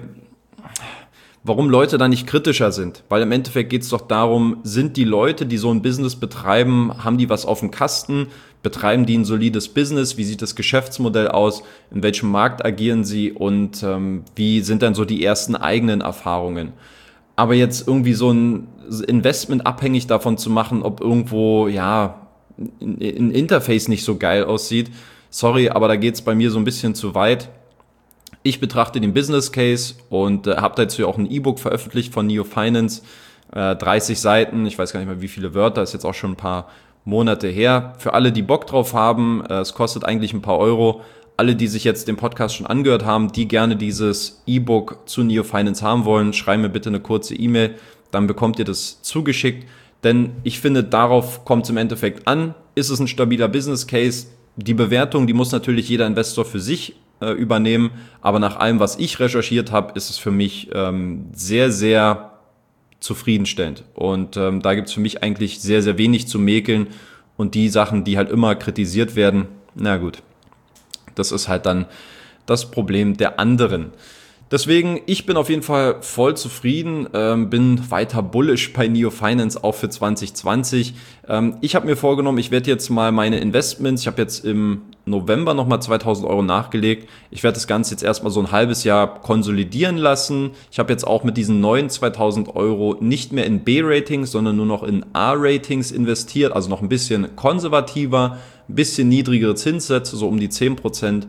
warum Leute da nicht kritischer sind, weil im Endeffekt geht es doch darum, sind die Leute, die so ein Business betreiben, haben die was auf dem Kasten, betreiben die ein solides Business, wie sieht das Geschäftsmodell aus, in welchem Markt agieren sie und ähm, wie sind dann so die ersten eigenen Erfahrungen. Aber jetzt irgendwie so ein Investment abhängig davon zu machen, ob irgendwo, ja, ein Interface nicht so geil aussieht, sorry, aber da geht's bei mir so ein bisschen zu weit. Ich betrachte den Business Case und äh, habe dazu auch ein E-Book veröffentlicht von Neo Finance, äh, dreißig Seiten, ich weiß gar nicht mehr wie viele Wörter, ist jetzt auch schon ein paar Monate her. Für alle, die Bock drauf haben, äh, es kostet eigentlich ein paar Euro. Alle, die sich jetzt den Podcast schon angehört haben, die gerne dieses E-Book zu Neo Finance haben wollen, schreiben mir bitte eine kurze E-Mail, dann bekommt ihr das zugeschickt. Denn ich finde, darauf kommt es im Endeffekt an. Ist es ein stabiler Business Case? Die Bewertung, die muss natürlich jeder Investor für sich äh, übernehmen. Aber nach allem, was ich recherchiert habe, ist es für mich ähm, sehr, sehr zufriedenstellend. Und ähm, da gibt es für mich eigentlich sehr, sehr wenig zu mäkeln. Und die Sachen, die halt immer kritisiert werden, na gut. Das ist halt dann das Problem der anderen. Deswegen, ich bin auf jeden Fall voll zufrieden, ähm, bin weiter bullish bei Neo Finance auch für zwanzig zwanzig. Ähm, ich habe mir vorgenommen, ich werde jetzt mal meine Investments, ich habe jetzt im November nochmal zweitausend Euro nachgelegt. Ich werde das Ganze jetzt erstmal so ein halbes Jahr konsolidieren lassen. Ich habe jetzt auch mit diesen neuen zweitausend Euro nicht mehr in B-Ratings, sondern nur noch in A-Ratings investiert, also noch ein bisschen konservativer, ein bisschen niedrigere Zinssätze, so um die zehn Prozent.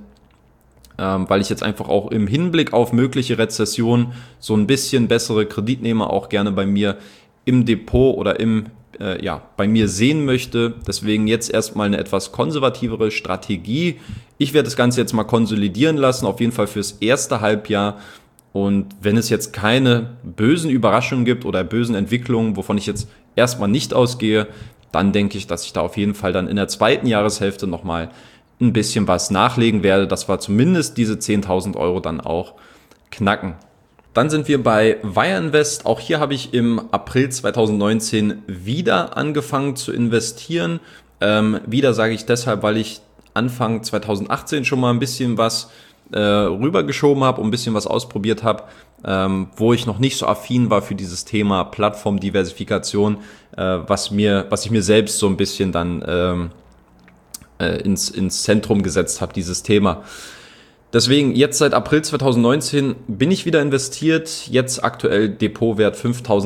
Ähm, weil ich jetzt einfach auch im Hinblick auf mögliche Rezession so ein bisschen bessere Kreditnehmer auch gerne bei mir im Depot oder im äh, ja bei mir sehen möchte. Deswegen jetzt erstmal eine etwas konservativere Strategie. Ich werde das Ganze jetzt mal konsolidieren lassen, auf jeden Fall fürs erste Halbjahr. Und wenn es jetzt keine bösen Überraschungen gibt oder bösen Entwicklungen, wovon ich jetzt erstmal nicht ausgehe, dann denke ich, dass ich da auf jeden Fall dann in der zweiten Jahreshälfte nochmal ein bisschen was nachlegen werde, dass wir zumindest diese zehntausend Euro dann auch knacken. Dann sind wir bei Wire Invest. Auch hier habe ich im April zweitausendneunzehn wieder angefangen zu investieren. Ähm, wieder sage ich deshalb, weil ich Anfang zweitausendachtzehn schon mal ein bisschen was äh, rübergeschoben habe und ein bisschen was ausprobiert habe, ähm, wo ich noch nicht so affin war für dieses Thema Plattformdiversifikation, äh, was mir, was ich mir selbst so ein bisschen dann ähm, ins, ins Zentrum gesetzt habe, dieses Thema. Deswegen, jetzt seit April zweitausendneunzehn bin ich wieder investiert, jetzt aktuell Depotwert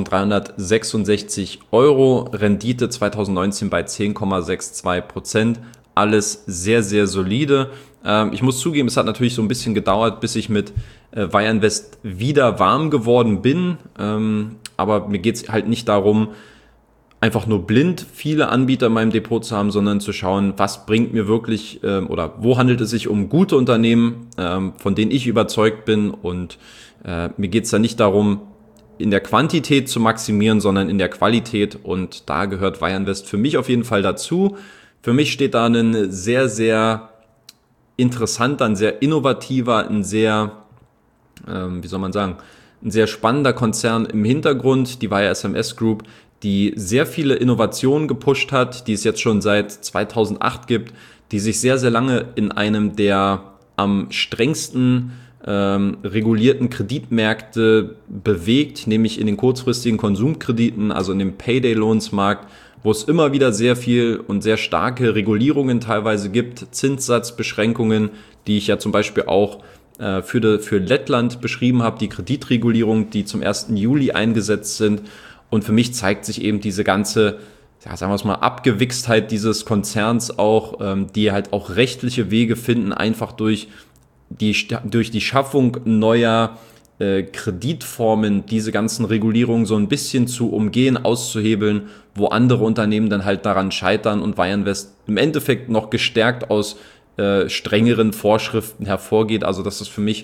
fünftausenddreihundertsechsundsechzig Euro, Rendite zweitausendneunzehn bei zehn Komma zweiundsechzig Prozent, alles sehr, sehr solide. Ähm, ich muss zugeben, es hat natürlich so ein bisschen gedauert, bis ich mit äh, Wire Invest wieder warm geworden bin, ähm, aber mir geht es halt nicht darum, einfach nur blind viele Anbieter in meinem Depot zu haben, sondern zu schauen, was bringt mir wirklich ähm, oder wo handelt es sich um gute Unternehmen, ähm, von denen ich überzeugt bin, und äh, mir geht es da nicht darum, in der Quantität zu maximieren, sondern in der Qualität, und da gehört Wire Invest für mich auf jeden Fall dazu. Für mich steht da ein sehr, sehr interessanter, ein sehr innovativer, ein sehr, ähm, wie soll man sagen, ein sehr spannender Konzern im Hintergrund, die Wire S M S Group, die sehr viele Innovationen gepusht hat, die es jetzt schon seit zweitausendacht gibt, die sich sehr, sehr lange in einem der am strengsten ähm, regulierten Kreditmärkte bewegt, nämlich in den kurzfristigen Konsumkrediten, also in dem Payday-Loans-Markt, wo es immer wieder sehr viel und sehr starke Regulierungen teilweise gibt, Zinssatzbeschränkungen, die ich ja zum Beispiel auch äh, für, de, für Lettland beschrieben habe, die Kreditregulierung, die zum ersten Juli eingesetzt sind. Und für mich zeigt sich eben diese ganze, ja, sagen wir es mal, Abgewichstheit dieses Konzerns auch, ähm, die halt auch rechtliche Wege finden, einfach durch die, durch die Schaffung neuer äh, Kreditformen diese ganzen Regulierungen so ein bisschen zu umgehen, auszuhebeln, wo andere Unternehmen dann halt daran scheitern und Wire Invest im Endeffekt noch gestärkt aus äh, strengeren Vorschriften hervorgeht. Also das ist für mich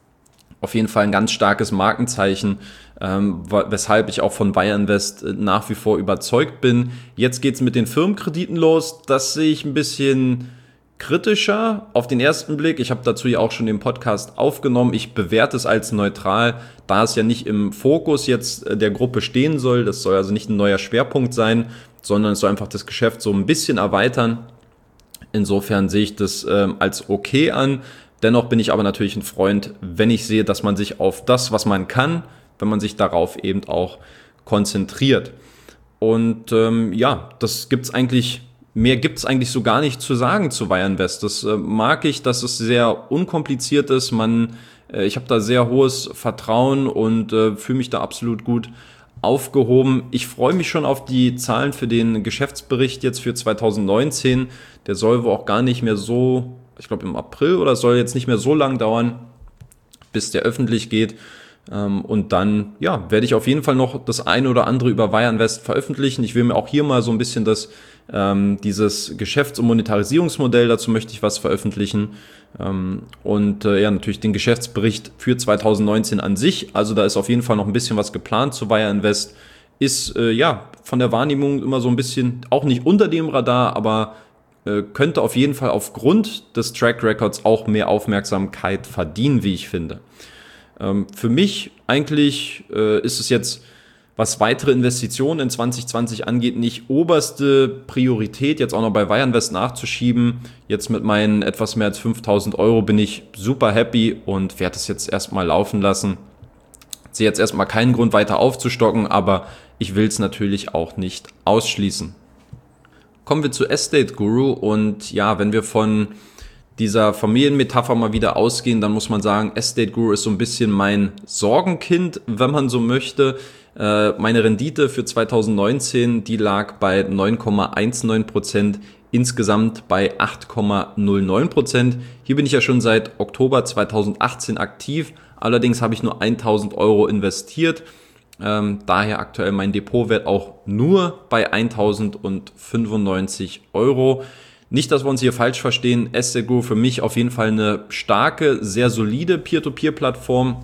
auf jeden Fall ein ganz starkes Markenzeichen, ähm, weshalb ich auch von Wire Invest nach wie vor überzeugt bin. Jetzt geht's mit den Firmenkrediten los. Das sehe ich ein bisschen kritischer auf den ersten Blick. Ich habe dazu ja auch schon den Podcast aufgenommen. Ich bewerte es als neutral, da es ja nicht im Fokus jetzt der Gruppe stehen soll. Das soll also nicht ein neuer Schwerpunkt sein, sondern es soll einfach das Geschäft so ein bisschen erweitern. Insofern sehe ich das ähm, als okay an. Dennoch bin ich aber natürlich ein Freund, wenn ich sehe, dass man sich auf das, was man kann, wenn man sich darauf eben auch konzentriert. Und ähm, ja, das gibt's eigentlich mehr gibt es eigentlich so gar nicht zu sagen zu Wire Invest. Das äh, mag ich, dass es sehr unkompliziert ist. Man, äh, ich habe da sehr hohes Vertrauen und äh, fühle mich da absolut gut aufgehoben. Ich freue mich schon auf die Zahlen für den Geschäftsbericht jetzt für zwanzig neunzehn. Der soll wohl auch gar nicht mehr so, ich glaube im April oder soll jetzt nicht mehr so lang dauern, bis der öffentlich geht. Und dann ja, werde ich auf jeden Fall noch das eine oder andere über Wire Invest veröffentlichen. Ich will mir auch hier mal so ein bisschen das, ähm, dieses Geschäfts- und Monetarisierungsmodell, dazu möchte ich was veröffentlichen. Ähm, und äh, ja, natürlich den Geschäftsbericht für zwanzig neunzehn an sich. Also da ist auf jeden Fall noch ein bisschen was geplant zu Wire Invest. Ist äh, ja von der Wahrnehmung immer so ein bisschen, auch nicht unter dem Radar, aber äh, könnte auf jeden Fall aufgrund des Track Records auch mehr Aufmerksamkeit verdienen, wie ich finde. Ähm, für mich eigentlich äh, ist es jetzt, was weitere Investitionen in zwanzig zwanzig angeht, nicht oberste Priorität, jetzt auch noch bei Wire Invest nachzuschieben. Jetzt mit meinen etwas mehr als fünftausend Euro bin ich super happy und werde es jetzt erstmal laufen lassen. Ich sehe jetzt erstmal keinen Grund weiter aufzustocken, aber ich will es natürlich auch nicht ausschließen. Kommen wir zu Estate Guru und ja, wenn wir von dieser Familienmetapher mal wieder ausgehen, dann muss man sagen, Estate Guru ist so ein bisschen mein Sorgenkind, wenn man so möchte. Äh, meine Rendite für zwanzig neunzehn, die lag bei neun Komma neunzehn Prozent, insgesamt bei acht Komma null neun Prozent. Hier bin ich ja schon seit Oktober zwanzig achtzehn aktiv, allerdings habe ich nur tausend Euro investiert. Ähm, daher aktuell mein Depotwert auch nur bei tausendfünfundneunzig Euro. Nicht, dass wir uns hier falsch verstehen, Estate Guru für mich auf jeden Fall eine starke, sehr solide Peer-to-Peer-Plattform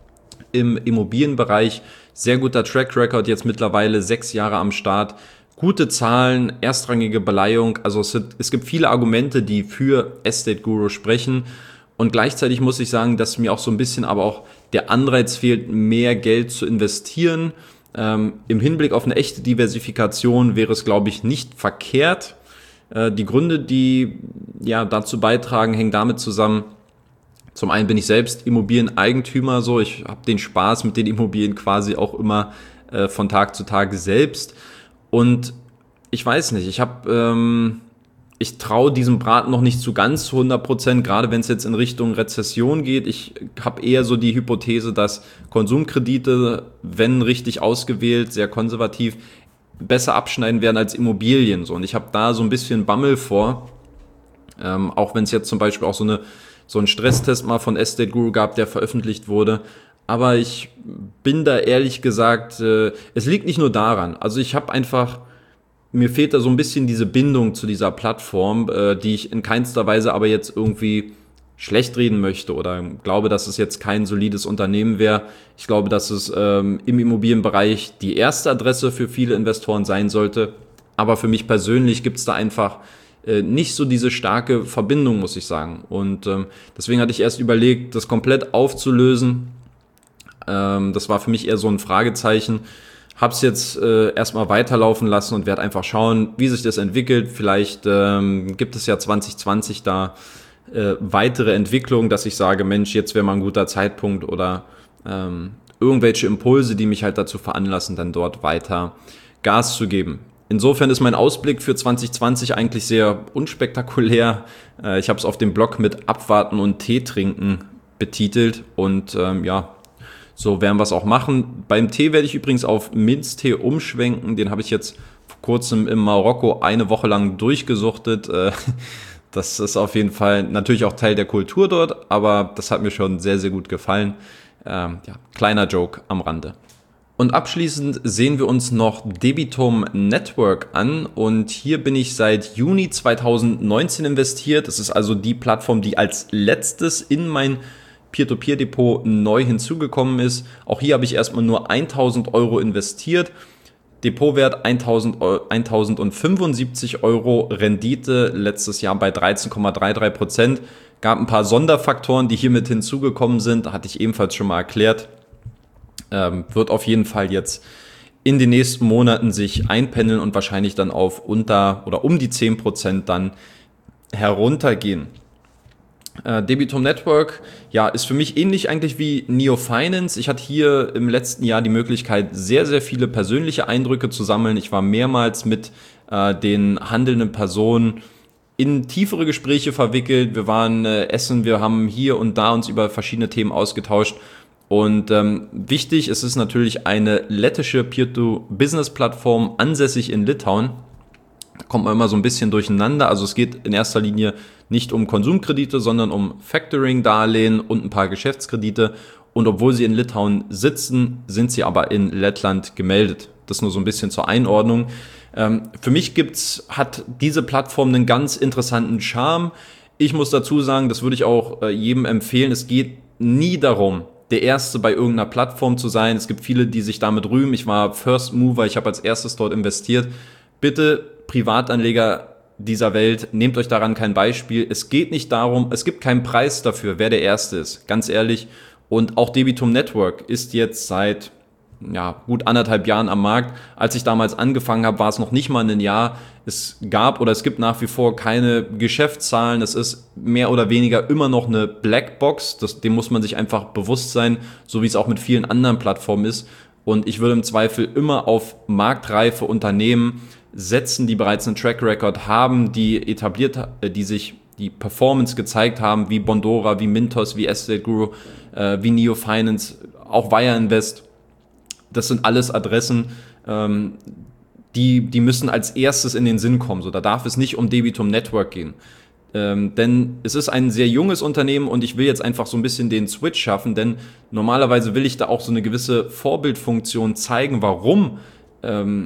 im Immobilienbereich. Sehr guter Track Record, jetzt mittlerweile sechs Jahre am Start. Gute Zahlen, erstrangige Beleihung. Also es, sind, es gibt viele Argumente, die für Estate Guru sprechen. Und gleichzeitig muss ich sagen, dass mir auch so ein bisschen aber auch der Anreiz fehlt, mehr Geld zu investieren. Ähm, im Hinblick auf eine echte Diversifikation wäre es, glaube ich, nicht verkehrt. Die Gründe, die ja dazu beitragen, hängen damit zusammen. Zum einen bin ich selbst Immobilieneigentümer, so ich habe den Spaß mit den Immobilien quasi auch immer äh, von Tag zu Tag selbst. Und ich weiß nicht, ich habe, ähm, ich traue diesem Braten noch nicht zu ganz zu hundert Prozent, gerade wenn es jetzt in Richtung Rezession geht. Ich habe eher so die Hypothese, dass Konsumkredite, wenn richtig ausgewählt, sehr konservativ, besser abschneiden werden als Immobilien. So. Und ich habe da so ein bisschen Bammel vor, ähm, auch wenn es jetzt zum Beispiel auch so, eine, so einen Stresstest mal von Estate Guru gab, der veröffentlicht wurde. Aber ich bin da ehrlich gesagt, äh, es liegt nicht nur daran. Also ich habe einfach, mir fehlt da so ein bisschen diese Bindung zu dieser Plattform, äh, die ich in keinster Weise aber jetzt irgendwie schlecht reden möchte oder glaube, dass es jetzt kein solides Unternehmen wäre. Ich glaube, dass es ähm, im Immobilienbereich die erste Adresse für viele Investoren sein sollte. Aber für mich persönlich gibt es da einfach äh, nicht so diese starke Verbindung, muss ich sagen. Und ähm, deswegen hatte ich erst überlegt, das komplett aufzulösen. Ähm, das war für mich eher so ein Fragezeichen. Hab's jetzt äh, erstmal weiterlaufen lassen und werde einfach schauen, wie sich das entwickelt. Vielleicht ähm, gibt es ja zwanzig zwanzig da Äh, weitere Entwicklung, dass ich sage, Mensch, jetzt wäre mal ein guter Zeitpunkt oder ähm, irgendwelche Impulse, die mich halt dazu veranlassen, dann dort weiter Gas zu geben. Insofern ist mein Ausblick für zwanzig zwanzig eigentlich sehr unspektakulär. Äh, ich habe es auf dem Blog mit Abwarten und Tee trinken betitelt und ähm, ja, so werden wir es auch machen. Beim Tee werde ich übrigens auf Minztee umschwenken. Den habe ich jetzt vor kurzem in Marokko eine Woche lang durchgesuchtet. Äh, Das ist auf jeden Fall natürlich auch Teil der Kultur dort, aber das hat mir schon sehr, sehr gut gefallen. Ähm, ja, kleiner Joke am Rande. Und abschließend sehen wir uns noch Debitum Network an und hier bin ich seit Juni zwanzig neunzehn investiert. Das ist also die Plattform, die als letztes in mein Peer-to-Peer-Depot neu hinzugekommen ist. Auch hier habe ich erstmal nur tausend Euro investiert. Depotwert tausendfünfundsiebzig Euro, Rendite letztes Jahr bei dreizehn Komma dreiunddreißig Prozent. Gab ein paar Sonderfaktoren, die hiermit hinzugekommen sind, hatte ich ebenfalls schon mal erklärt. Ähm, wird auf jeden Fall jetzt in den nächsten Monaten sich einpendeln und wahrscheinlich dann auf unter oder um die zehn Prozent dann heruntergehen. Äh, Debitum Network, ja, ist für mich ähnlich eigentlich wie Neo Finance. Ich hatte hier im letzten Jahr die Möglichkeit, sehr, sehr viele persönliche Eindrücke zu sammeln. Ich war mehrmals mit äh, den handelnden Personen in tiefere Gespräche verwickelt. Wir waren äh, essen, wir haben hier und da uns über verschiedene Themen ausgetauscht. Und ähm, wichtig, es ist natürlich eine lettische Peer-to-Business-Plattform, ansässig in Litauen. Da kommt man immer so ein bisschen durcheinander. Also es geht in erster Linie nicht um Konsumkredite, sondern um Factoring-Darlehen und ein paar Geschäftskredite. Und obwohl sie in Litauen sitzen, sind sie aber in Lettland gemeldet. Das nur so ein bisschen zur Einordnung. Ähm, für mich gibt's, hat diese Plattform einen ganz interessanten Charme. Ich muss dazu sagen, das würde ich auch äh, jedem empfehlen. Es geht nie darum, der Erste bei irgendeiner Plattform zu sein. Es gibt viele, die sich damit rühmen. Ich war First Mover, ich habe als erstes dort investiert. Bitte, Privatanleger dieser Welt, nehmt euch daran kein Beispiel. Es geht nicht darum, es gibt keinen Preis dafür, wer der Erste ist, ganz ehrlich. Und auch Debitum Network ist jetzt seit ja, gut anderthalb Jahren am Markt. Als ich damals angefangen habe, war es noch nicht mal ein Jahr. Es gab oder es gibt nach wie vor keine Geschäftszahlen. Es ist mehr oder weniger immer noch eine Blackbox. Das, dem muss man sich einfach bewusst sein, so wie es auch mit vielen anderen Plattformen ist. Und ich würde im Zweifel immer auf marktreife Unternehmen setzen, die bereits einen Track Record haben, die etabliert, die sich die Performance gezeigt haben, wie Bondora, wie Mintos, wie Estate Guru, äh, wie Neo Finance, auch Wire Invest. Das sind alles Adressen, ähm, die, die müssen als erstes in den Sinn kommen. So, da darf es nicht um Debitum Network gehen. Ähm, denn es ist ein sehr junges Unternehmen und ich will jetzt einfach so ein bisschen den Switch schaffen, denn normalerweise will ich da auch so eine gewisse Vorbildfunktion zeigen, warum ähm,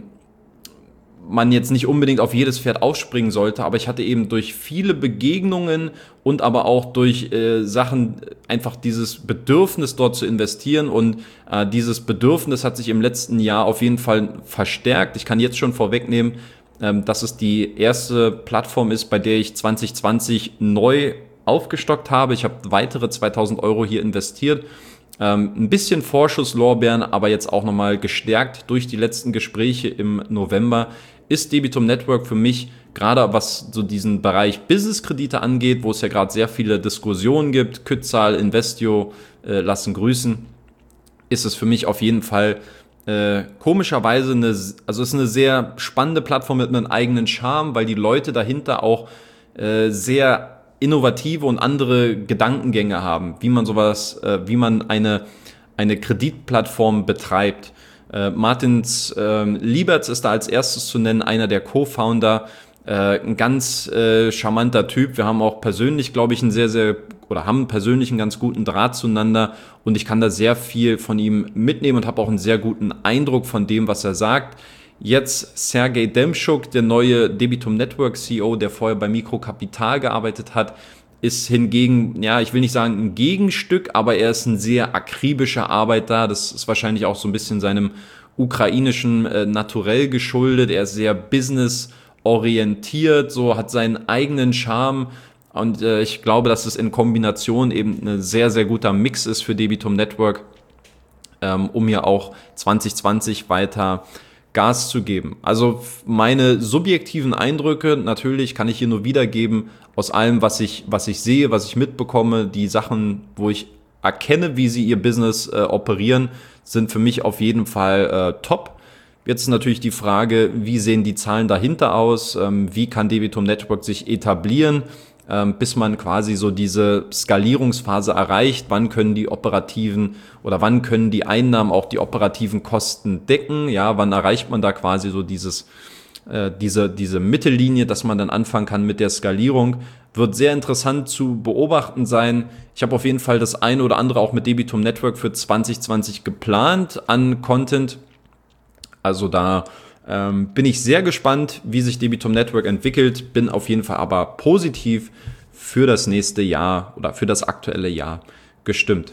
man jetzt nicht unbedingt auf jedes Pferd aufspringen sollte, aber ich hatte eben durch viele Begegnungen und aber auch durch äh, Sachen einfach dieses Bedürfnis dort zu investieren und äh, dieses Bedürfnis hat sich im letzten Jahr auf jeden Fall verstärkt. Ich kann jetzt schon vorwegnehmen, ähm, dass es die erste Plattform ist, bei der ich zwanzig zwanzig neu aufgestockt habe. Ich habe weitere zweitausend Euro hier investiert. Ähm, ein bisschen Vorschusslorbeeren, aber jetzt auch nochmal gestärkt durch die letzten Gespräche im November, ist Debitum Network für mich, gerade was so diesen Bereich Business-Kredite angeht, wo es ja gerade sehr viele Diskussionen gibt, Kützal, Investio äh, lassen grüßen, ist es für mich auf jeden Fall äh, komischerweise eine, also es ist eine sehr spannende Plattform mit einem eigenen Charme, weil die Leute dahinter auch äh, sehr innovative und andere Gedankengänge haben, wie man sowas, äh, wie man eine, eine Kreditplattform betreibt. Äh, Martins äh, Lieberts ist da als erstes zu nennen, einer der Co-Founder, äh, ein ganz äh, charmanter Typ. Wir haben auch persönlich, glaube ich, einen sehr, sehr, oder haben persönlich einen ganz guten Draht zueinander und ich kann da sehr viel von ihm mitnehmen und habe auch einen sehr guten Eindruck von dem, was er sagt. Jetzt Sergej Demschuk, der neue Debitum Network C E O, der vorher bei Mikrokapital gearbeitet hat, ist hingegen, ja, ich will nicht sagen ein Gegenstück, aber er ist ein sehr akribischer Arbeiter. Das ist wahrscheinlich auch so ein bisschen seinem ukrainischen äh, Naturell geschuldet. Er ist sehr businessorientiert, so hat seinen eigenen Charme. Und äh, ich glaube, dass es in Kombination eben ein sehr, sehr guter Mix ist für Debitum Network, ähm, um hier auch zwanzig zwanzig weiter Gas zu geben. Also meine subjektiven Eindrücke, natürlich kann ich hier nur wiedergeben aus allem, was ich, was ich sehe, was ich mitbekomme. Die Sachen, wo ich erkenne, wie sie ihr Business äh, operieren, sind für mich auf jeden Fall äh, top. Jetzt ist natürlich die Frage, wie sehen die Zahlen dahinter aus? Ähm, wie kann Debitum Network sich etablieren, ähm, bis man quasi so diese Skalierungsphase erreicht? Wann können die operativen oder wann können die Einnahmen auch die operativen Kosten decken? Ja, wann erreicht man da quasi so dieses äh, diese diese Mittellinie, dass man dann anfangen kann mit der Skalierung? Wird sehr interessant zu beobachten sein. Ich habe auf jeden Fall das eine oder andere auch mit Debitum Network für zwanzig zwanzig geplant an Content. Also da ähm, bin ich sehr gespannt, wie sich Debitum Network entwickelt. Bin auf jeden Fall aber positiv für das nächste Jahr oder für das aktuelle Jahr gestimmt.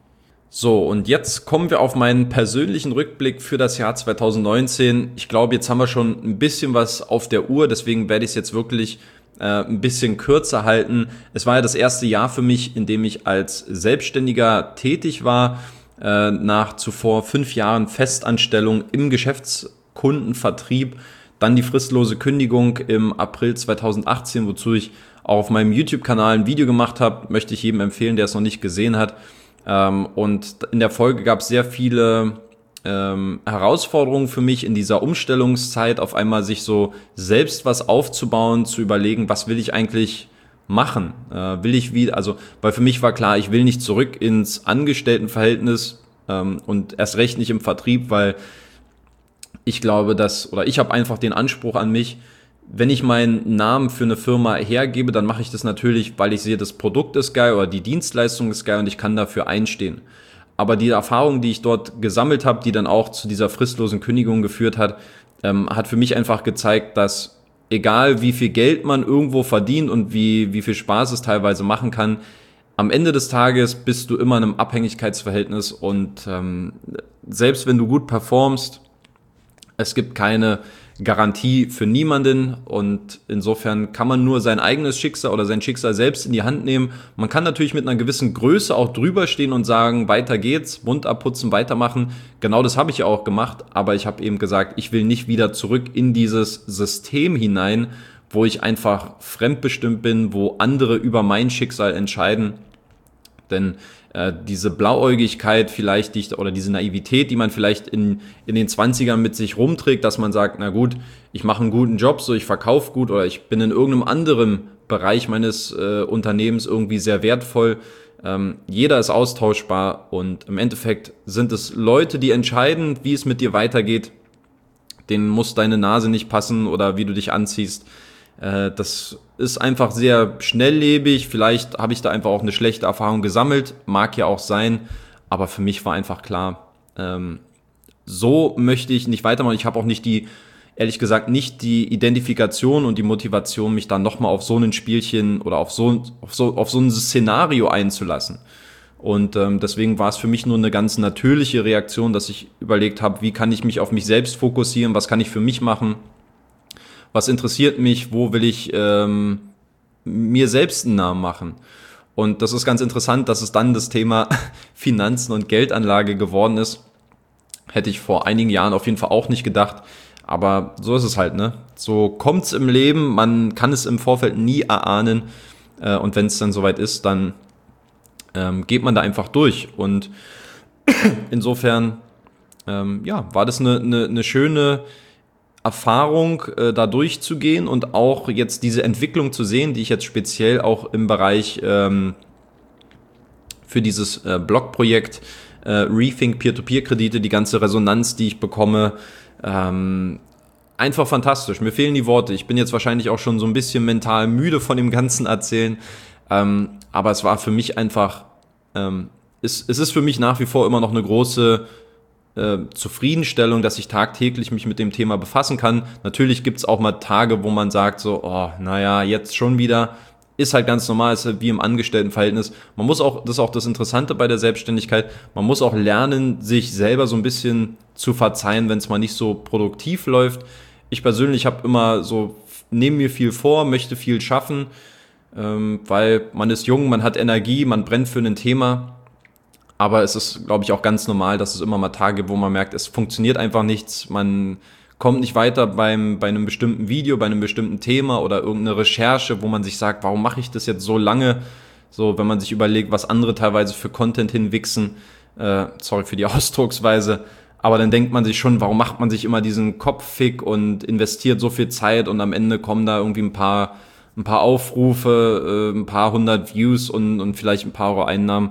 So, und jetzt kommen wir auf meinen persönlichen Rückblick für das Jahr zwanzig neunzehn. Ich glaube, jetzt haben wir schon ein bisschen was auf der Uhr, deswegen werde ich es jetzt wirklich äh, ein bisschen kürzer halten. Es war ja das erste Jahr für mich, in dem ich als Selbstständiger tätig war, äh, nach zuvor fünf Jahren Festanstellung im Geschäftskundenvertrieb, dann die fristlose Kündigung im April zwanzig achtzehn, wozu ich auch auf meinem YouTube-Kanal ein Video gemacht habe, möchte ich jedem empfehlen, der es noch nicht gesehen hat. Und in der Folge gab es sehr viele ähm, Herausforderung für mich in dieser Umstellungszeit, auf einmal sich so selbst was aufzubauen, zu überlegen, was will ich eigentlich machen? Äh, will ich wieder, also, weil für mich war klar, ich will nicht zurück ins Angestelltenverhältnis ähm, und erst recht nicht im Vertrieb, weil ich glaube, dass, oder ich habe einfach den Anspruch an mich, wenn ich meinen Namen für eine Firma hergebe, dann mache ich das natürlich, weil ich sehe, das Produkt ist geil oder die Dienstleistung ist geil und ich kann dafür einstehen. Aber die Erfahrung, die ich dort gesammelt habe, die dann auch zu dieser fristlosen Kündigung geführt hat, ähm, hat für mich einfach gezeigt, dass egal wie viel Geld man irgendwo verdient und wie, wie viel Spaß es teilweise machen kann, am Ende des Tages bist du immer in einem Abhängigkeitsverhältnis und ähm, selbst wenn du gut performst, es gibt keine Garantie für niemanden und insofern kann man nur sein eigenes Schicksal oder sein Schicksal selbst in die Hand nehmen. Man kann natürlich mit einer gewissen Größe auch drüber stehen und sagen, weiter geht's, Mund abputzen, weitermachen. Genau das habe ich ja auch gemacht, aber ich habe eben gesagt, ich will nicht wieder zurück in dieses System hinein, wo ich einfach fremdbestimmt bin, wo andere über mein Schicksal entscheiden. Denn äh, diese Blauäugigkeit vielleicht, die ich, oder diese Naivität, die man vielleicht in, in den Zwanzigern mit sich rumträgt, dass man sagt, na gut, ich mache einen guten Job, so ich verkaufe gut oder ich bin in irgendeinem anderen Bereich meines äh, Unternehmens irgendwie sehr wertvoll. Ähm, jeder ist austauschbar und im Endeffekt sind es Leute, die entscheiden, wie es mit dir weitergeht. Denen muss deine Nase nicht passen oder wie du dich anziehst. Das ist einfach sehr schnelllebig, vielleicht habe ich da einfach auch eine schlechte Erfahrung gesammelt, mag ja auch sein, aber für mich war einfach klar, ähm, so möchte ich nicht weitermachen. Ich habe auch nicht die, ehrlich gesagt, nicht die Identifikation und die Motivation, mich dann nochmal auf so ein Spielchen oder auf so, auf so, auf so ein Szenario einzulassen. Und ähm, deswegen war es für mich nur eine ganz natürliche Reaktion, dass ich überlegt habe, wie kann ich mich auf mich selbst fokussieren, was kann ich für mich machen, was interessiert mich, wo will ich ähm, mir selbst einen Namen machen. Und das ist ganz interessant, dass es dann das Thema Finanzen und Geldanlage geworden ist. Hätte ich vor einigen Jahren auf jeden Fall auch nicht gedacht. Aber so ist es halt, ne? So kommt's im Leben, man kann es im Vorfeld nie erahnen. Äh, und wenn es dann soweit ist, dann ähm, geht man da einfach durch. Und insofern, ähm, ja, war das eine, eine, eine schöne Erfahrung, äh, da durchzugehen und auch jetzt diese Entwicklung zu sehen, die ich jetzt speziell auch im Bereich ähm, für dieses äh, Blogprojekt äh, Rethink Peer-to-Peer-Kredite, die ganze Resonanz, die ich bekomme, ähm, einfach fantastisch. Mir fehlen die Worte. Ich bin jetzt wahrscheinlich auch schon so ein bisschen mental müde von dem ganzen Erzählen, ähm, aber es war für mich einfach, ähm, es, es ist für mich nach wie vor immer noch eine große Äh, Zufriedenstellung, dass ich tagtäglich mich mit dem Thema befassen kann. Natürlich gibt es auch mal Tage, wo man sagt so, oh, naja, jetzt schon wieder. Ist halt ganz normal, ist halt wie im Angestelltenverhältnis. Man muss auch, das ist auch das Interessante bei der Selbstständigkeit, man muss auch lernen, sich selber so ein bisschen zu verzeihen, wenn es mal nicht so produktiv läuft. Ich persönlich habe immer so, nehme mir viel vor, möchte viel schaffen, ähm, weil man ist jung, man hat Energie, man brennt für ein Thema. Aber es ist, glaube ich, auch ganz normal, dass es immer mal Tage gibt, wo man merkt, es funktioniert einfach nichts, man kommt nicht weiter beim, bei einem bestimmten Video, bei einem bestimmten Thema oder irgendeine Recherche, wo man sich sagt, warum mache ich das jetzt so lange? So, wenn man sich überlegt, was andere teilweise für Content hinwichsen, äh, sorry für die Ausdrucksweise, aber dann denkt man sich schon, warum macht man sich immer diesen Kopffick und investiert so viel Zeit und am Ende kommen da irgendwie ein paar, ein paar Aufrufe, äh, ein paar hundert Views und, und vielleicht ein paar Euro Einnahmen.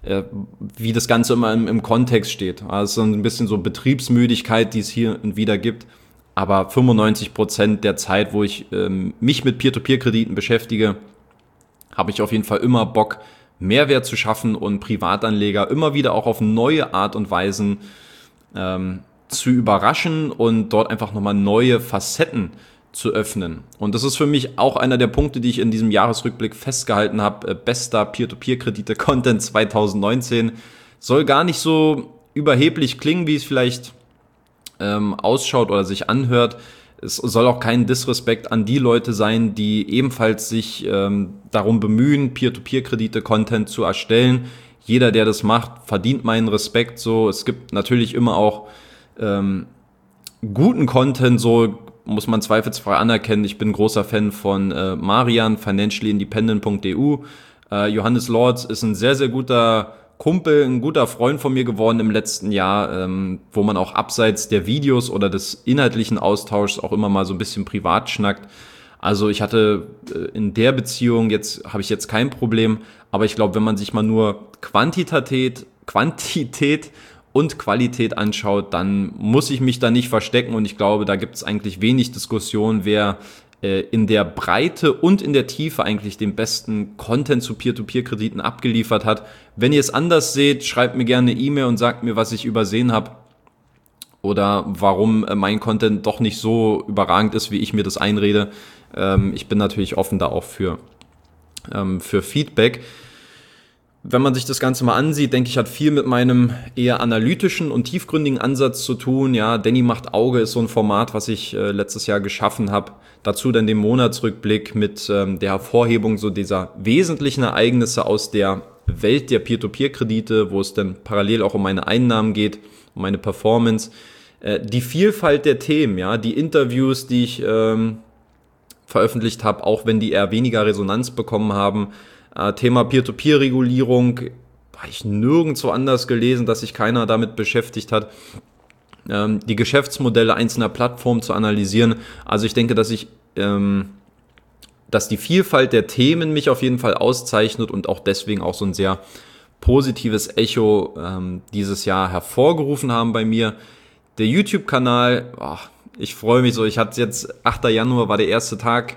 Wie das Ganze immer im, im Kontext steht. Also ein bisschen so Betriebsmüdigkeit, die es hier und wieder gibt. Aber fünfundneunzig Prozent der Zeit, wo ich ähm, mich mit Peer-to-Peer-Krediten beschäftige, habe ich auf jeden Fall immer Bock, Mehrwert zu schaffen und Privatanleger immer wieder auch auf neue Art und Weisen ähm, zu überraschen und dort einfach nochmal neue Facetten zu öffnen. Und das ist für mich auch einer der Punkte, die ich in diesem Jahresrückblick festgehalten habe. Bester Peer-to-Peer-Kredite-Content zwanzig neunzehn. Soll gar nicht so überheblich klingen, wie es vielleicht ähm, ausschaut oder sich anhört. Es soll auch kein Disrespekt an die Leute sein, die ebenfalls sich ähm, darum bemühen, Peer-to-Peer-Kredite-Content zu erstellen. Jeder, der das macht, verdient meinen Respekt. So, es gibt natürlich immer auch ähm, guten Content, so muss man zweifelsfrei anerkennen. Ich bin ein großer Fan von äh, Marian, financially independent punkt e u. Äh, Johannes Lorz ist ein sehr, sehr guter Kumpel, ein guter Freund von mir geworden im letzten Jahr, ähm, wo man auch abseits der Videos oder des inhaltlichen Austauschs auch immer mal so ein bisschen privat schnackt. Also ich hatte äh, in der Beziehung, jetzt habe ich jetzt kein Problem, aber ich glaube, wenn man sich mal nur Quantität, Quantität und Qualität anschaut, dann muss ich mich da nicht verstecken und ich glaube, da gibt es eigentlich wenig Diskussion, wer äh, in der Breite und in der Tiefe eigentlich den besten Content zu Peer-to-Peer-Krediten abgeliefert hat. Wenn ihr es anders seht, schreibt mir gerne eine E-Mail und sagt mir, was ich übersehen habe oder warum äh, mein Content doch nicht so überragend ist, wie ich mir das einrede. Ähm, ich bin natürlich offen da auch für, ähm, für Feedback. Wenn man sich das Ganze mal ansieht, denke ich, hat viel mit meinem eher analytischen und tiefgründigen Ansatz zu tun. Ja, Danny macht Auge ist so ein Format, was ich äh, letztes Jahr geschaffen habe. Dazu dann den Monatsrückblick mit ähm, der Hervorhebung so dieser wesentlichen Ereignisse aus der Welt der Peer-to-Peer-Kredite, wo es dann parallel auch um meine Einnahmen geht, um meine Performance. Äh, die Vielfalt der Themen, ja, die Interviews, die ich ähm, veröffentlicht habe, auch wenn die eher weniger Resonanz bekommen haben. Thema Peer-to-Peer-Regulierung habe ich nirgendwo anders gelesen, dass sich keiner damit beschäftigt hat, ähm, die Geschäftsmodelle einzelner Plattformen zu analysieren. Also ich denke, dass ich, ähm, dass die Vielfalt der Themen mich auf jeden Fall auszeichnet und auch deswegen auch so ein sehr positives Echo ähm, dieses Jahr hervorgerufen haben bei mir. Der YouTube-Kanal, oh, ich freue mich so, ich hatte jetzt, achter Januar war der erste Tag,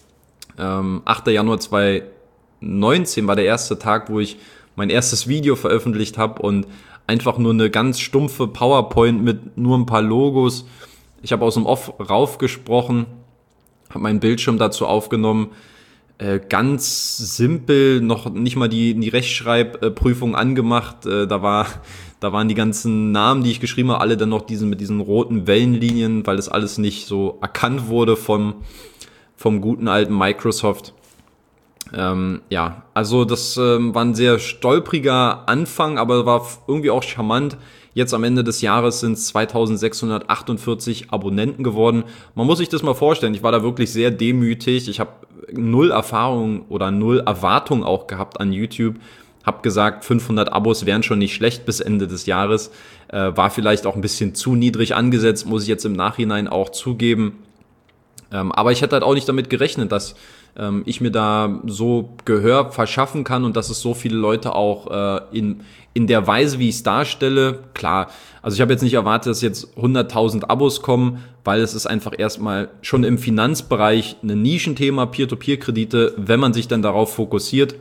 ähm, achter Januar zweitausendneunzehn war der erste Tag, wo ich mein erstes Video veröffentlicht habe und einfach nur eine ganz stumpfe PowerPoint mit nur ein paar Logos. Ich habe aus dem Off raufgesprochen, habe meinen Bildschirm dazu aufgenommen, äh, ganz simpel, noch nicht mal die, die Rechtschreibprüfung angemacht. Äh, da war, da waren die ganzen Namen, die ich geschrieben habe, alle dann noch diesen mit diesen roten Wellenlinien, weil das alles nicht so erkannt wurde vom, vom guten alten Microsoft. Ähm, ja, also das ähm, war ein sehr stolpriger Anfang, aber war irgendwie auch charmant. Jetzt am Ende des Jahres sind es zweitausendsechshundertachtundvierzig Abonnenten geworden. Man muss sich das mal vorstellen, ich war da wirklich sehr demütig. Ich habe null Erfahrung oder null Erwartung auch gehabt an YouTube. Hab gesagt, fünfhundert Abos wären schon nicht schlecht bis Ende des Jahres. Äh, war vielleicht auch ein bisschen zu niedrig angesetzt, muss ich jetzt im Nachhinein auch zugeben. Ähm, aber ich hätte halt auch nicht damit gerechnet, dass ähm, ich mir da so Gehör verschaffen kann und dass es so viele Leute auch äh, in, in der Weise, wie ich es darstelle, klar, also ich habe jetzt nicht erwartet, dass jetzt hunderttausend Abos kommen, weil es ist einfach erstmal schon im Finanzbereich ein Nischenthema, Peer-to-Peer-Kredite, wenn man sich dann darauf fokussiert.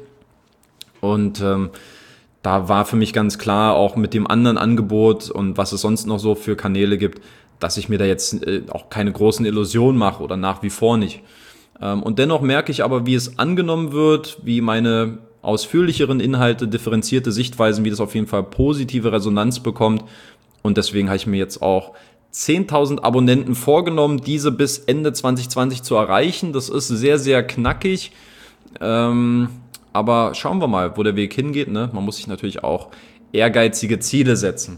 Und ähm, da war für mich ganz klar, auch mit dem anderen Angebot und was es sonst noch so für Kanäle gibt, dass ich mir da jetzt äh, auch keine großen Illusionen mache oder nach wie vor nicht. Ähm, und dennoch merke ich aber, wie es angenommen wird, wie meine ausführlicheren Inhalte, differenzierte Sichtweisen, wie das auf jeden Fall positive Resonanz bekommt. Und deswegen habe ich mir jetzt auch zehntausend Abonnenten vorgenommen, diese bis Ende zwanzig zwanzig zu erreichen. Das ist sehr, sehr knackig. Ähm, aber schauen wir mal, wo der Weg hingeht, ne? Man muss sich natürlich auch ehrgeizige Ziele setzen.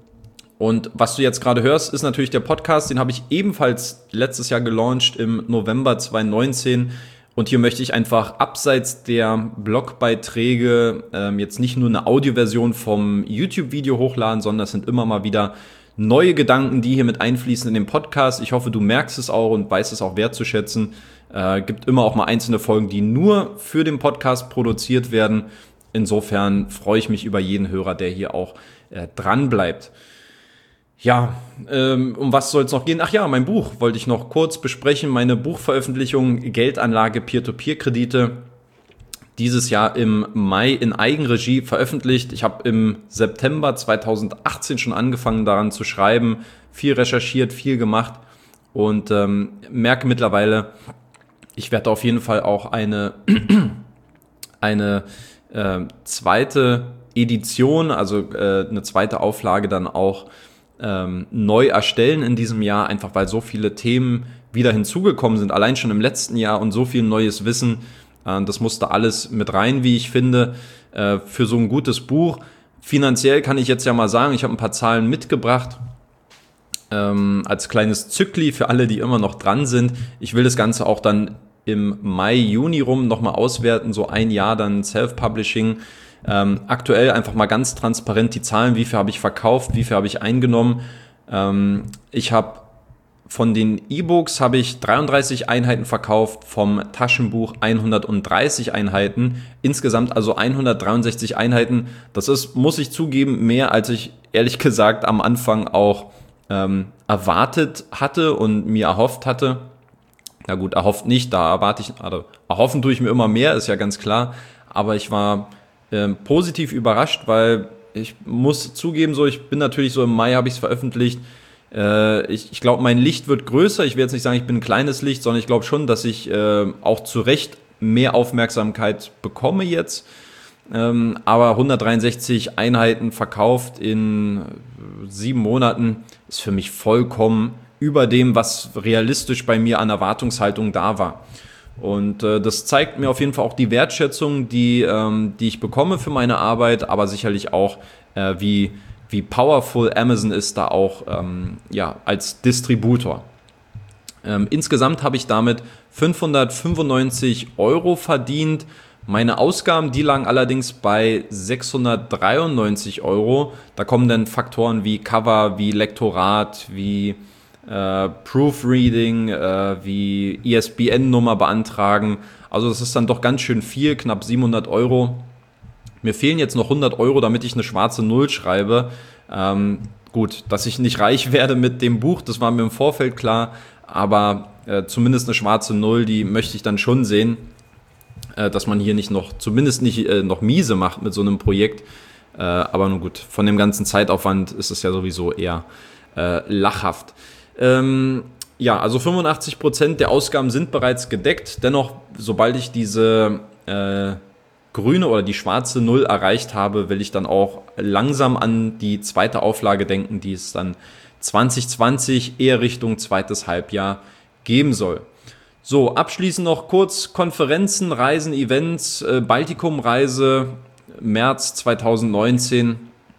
Und was du jetzt gerade hörst, ist natürlich der Podcast, den habe ich ebenfalls letztes Jahr gelauncht im November zweitausendneunzehn. Und hier möchte ich einfach abseits der Blogbeiträge ähm, jetzt nicht nur eine Audioversion vom YouTube-Video hochladen, sondern es sind immer mal wieder neue Gedanken, die hier mit einfließen in den Podcast. Ich hoffe, du merkst es auch und weißt es auch wertzuschätzen. Äh, gibt immer auch mal einzelne Folgen, die nur für den Podcast produziert werden. Insofern freue ich mich über jeden Hörer, der hier auch äh, dran bleibt. Ja, ähm, um was soll es noch gehen? Ach ja, mein Buch wollte ich noch kurz besprechen. Meine Buchveröffentlichung Geldanlage Peer-to-Peer-Kredite. Dieses Jahr im Mai in Eigenregie veröffentlicht. Ich habe im September zweitausendachtzehn schon angefangen daran zu schreiben, viel recherchiert, viel gemacht und ähm, merke mittlerweile, ich werde auf jeden Fall auch eine, eine äh, zweite Edition, also äh, eine zweite Auflage dann auch ähm, neu erstellen in diesem Jahr, einfach weil so viele Themen wieder hinzugekommen sind, allein schon im letzten Jahr und so viel neues Wissen. Das musste alles mit rein, wie ich finde, für so ein gutes Buch. Finanziell kann ich jetzt ja mal sagen, ich habe ein paar Zahlen mitgebracht, ähm, als kleines Zückli für alle, die immer noch dran sind. Ich will das Ganze auch dann im Mai, Juni rum nochmal auswerten, so ein Jahr dann Self-Publishing. Ähm, aktuell einfach mal ganz transparent die Zahlen, wie viel habe ich verkauft, wie viel habe ich eingenommen. Ähm, ich habe von den E-Books habe ich dreiunddreißig Einheiten verkauft, vom Taschenbuch hundertdreißig Einheiten, insgesamt also hundertdreiundsechzig Einheiten. Das ist, muss ich zugeben, mehr als ich ehrlich gesagt am Anfang auch ähm, erwartet hatte und mir erhofft hatte. Na gut, erhofft nicht, da erwarte ich, also erhoffen tue ich mir immer mehr, ist ja ganz klar, aber ich war ähm, positiv überrascht, weil ich muss zugeben, so ich bin natürlich so im Mai habe ich es veröffentlicht. Ich, ich glaube, mein Licht wird größer. Ich will jetzt nicht sagen, ich bin ein kleines Licht, sondern ich glaube schon, dass ich äh, auch zu Recht mehr Aufmerksamkeit bekomme jetzt. Ähm, aber hundertdreiundsechzig Einheiten verkauft in sieben Monaten ist für mich vollkommen über dem, was realistisch bei mir an Erwartungshaltung da war. Und äh, das zeigt mir auf jeden Fall auch die Wertschätzung, die, ähm, die ich bekomme für meine Arbeit, aber sicherlich auch, äh, wie wie powerful Amazon ist da auch ähm, ja, als Distributor. Ähm, insgesamt habe ich damit fünfhundertfünfundneunzig Euro verdient. Meine Ausgaben, die lagen allerdings bei sechshundertdreiundneunzig Euro. Da kommen dann Faktoren wie Cover, wie Lektorat, wie äh, Proofreading, äh, wie I S B N-Nummer beantragen. Also das ist dann doch ganz schön viel, knapp siebenhundert Euro. Mir fehlen jetzt noch hundert Euro, damit ich eine schwarze Null schreibe. Ähm, gut, dass ich nicht reich werde mit dem Buch, das war mir im Vorfeld klar, aber äh, zumindest eine schwarze Null, die möchte ich dann schon sehen, äh, dass man hier nicht noch, zumindest nicht äh, noch miese macht mit so einem Projekt. Äh, aber nun gut, von dem ganzen Zeitaufwand ist es ja sowieso eher äh, lachhaft. Ähm, ja, also fünfundachtzig Prozent der Ausgaben sind bereits gedeckt. Dennoch, sobald ich diese äh, grüne oder die schwarze Null erreicht habe, will ich dann auch langsam an die zweite Auflage denken, die es dann zwanzig zwanzig eher Richtung zweites Halbjahr geben soll. So, abschließend noch kurz Konferenzen, Reisen, Events, äh, Baltikum-Reise, März zweitausendneunzehn.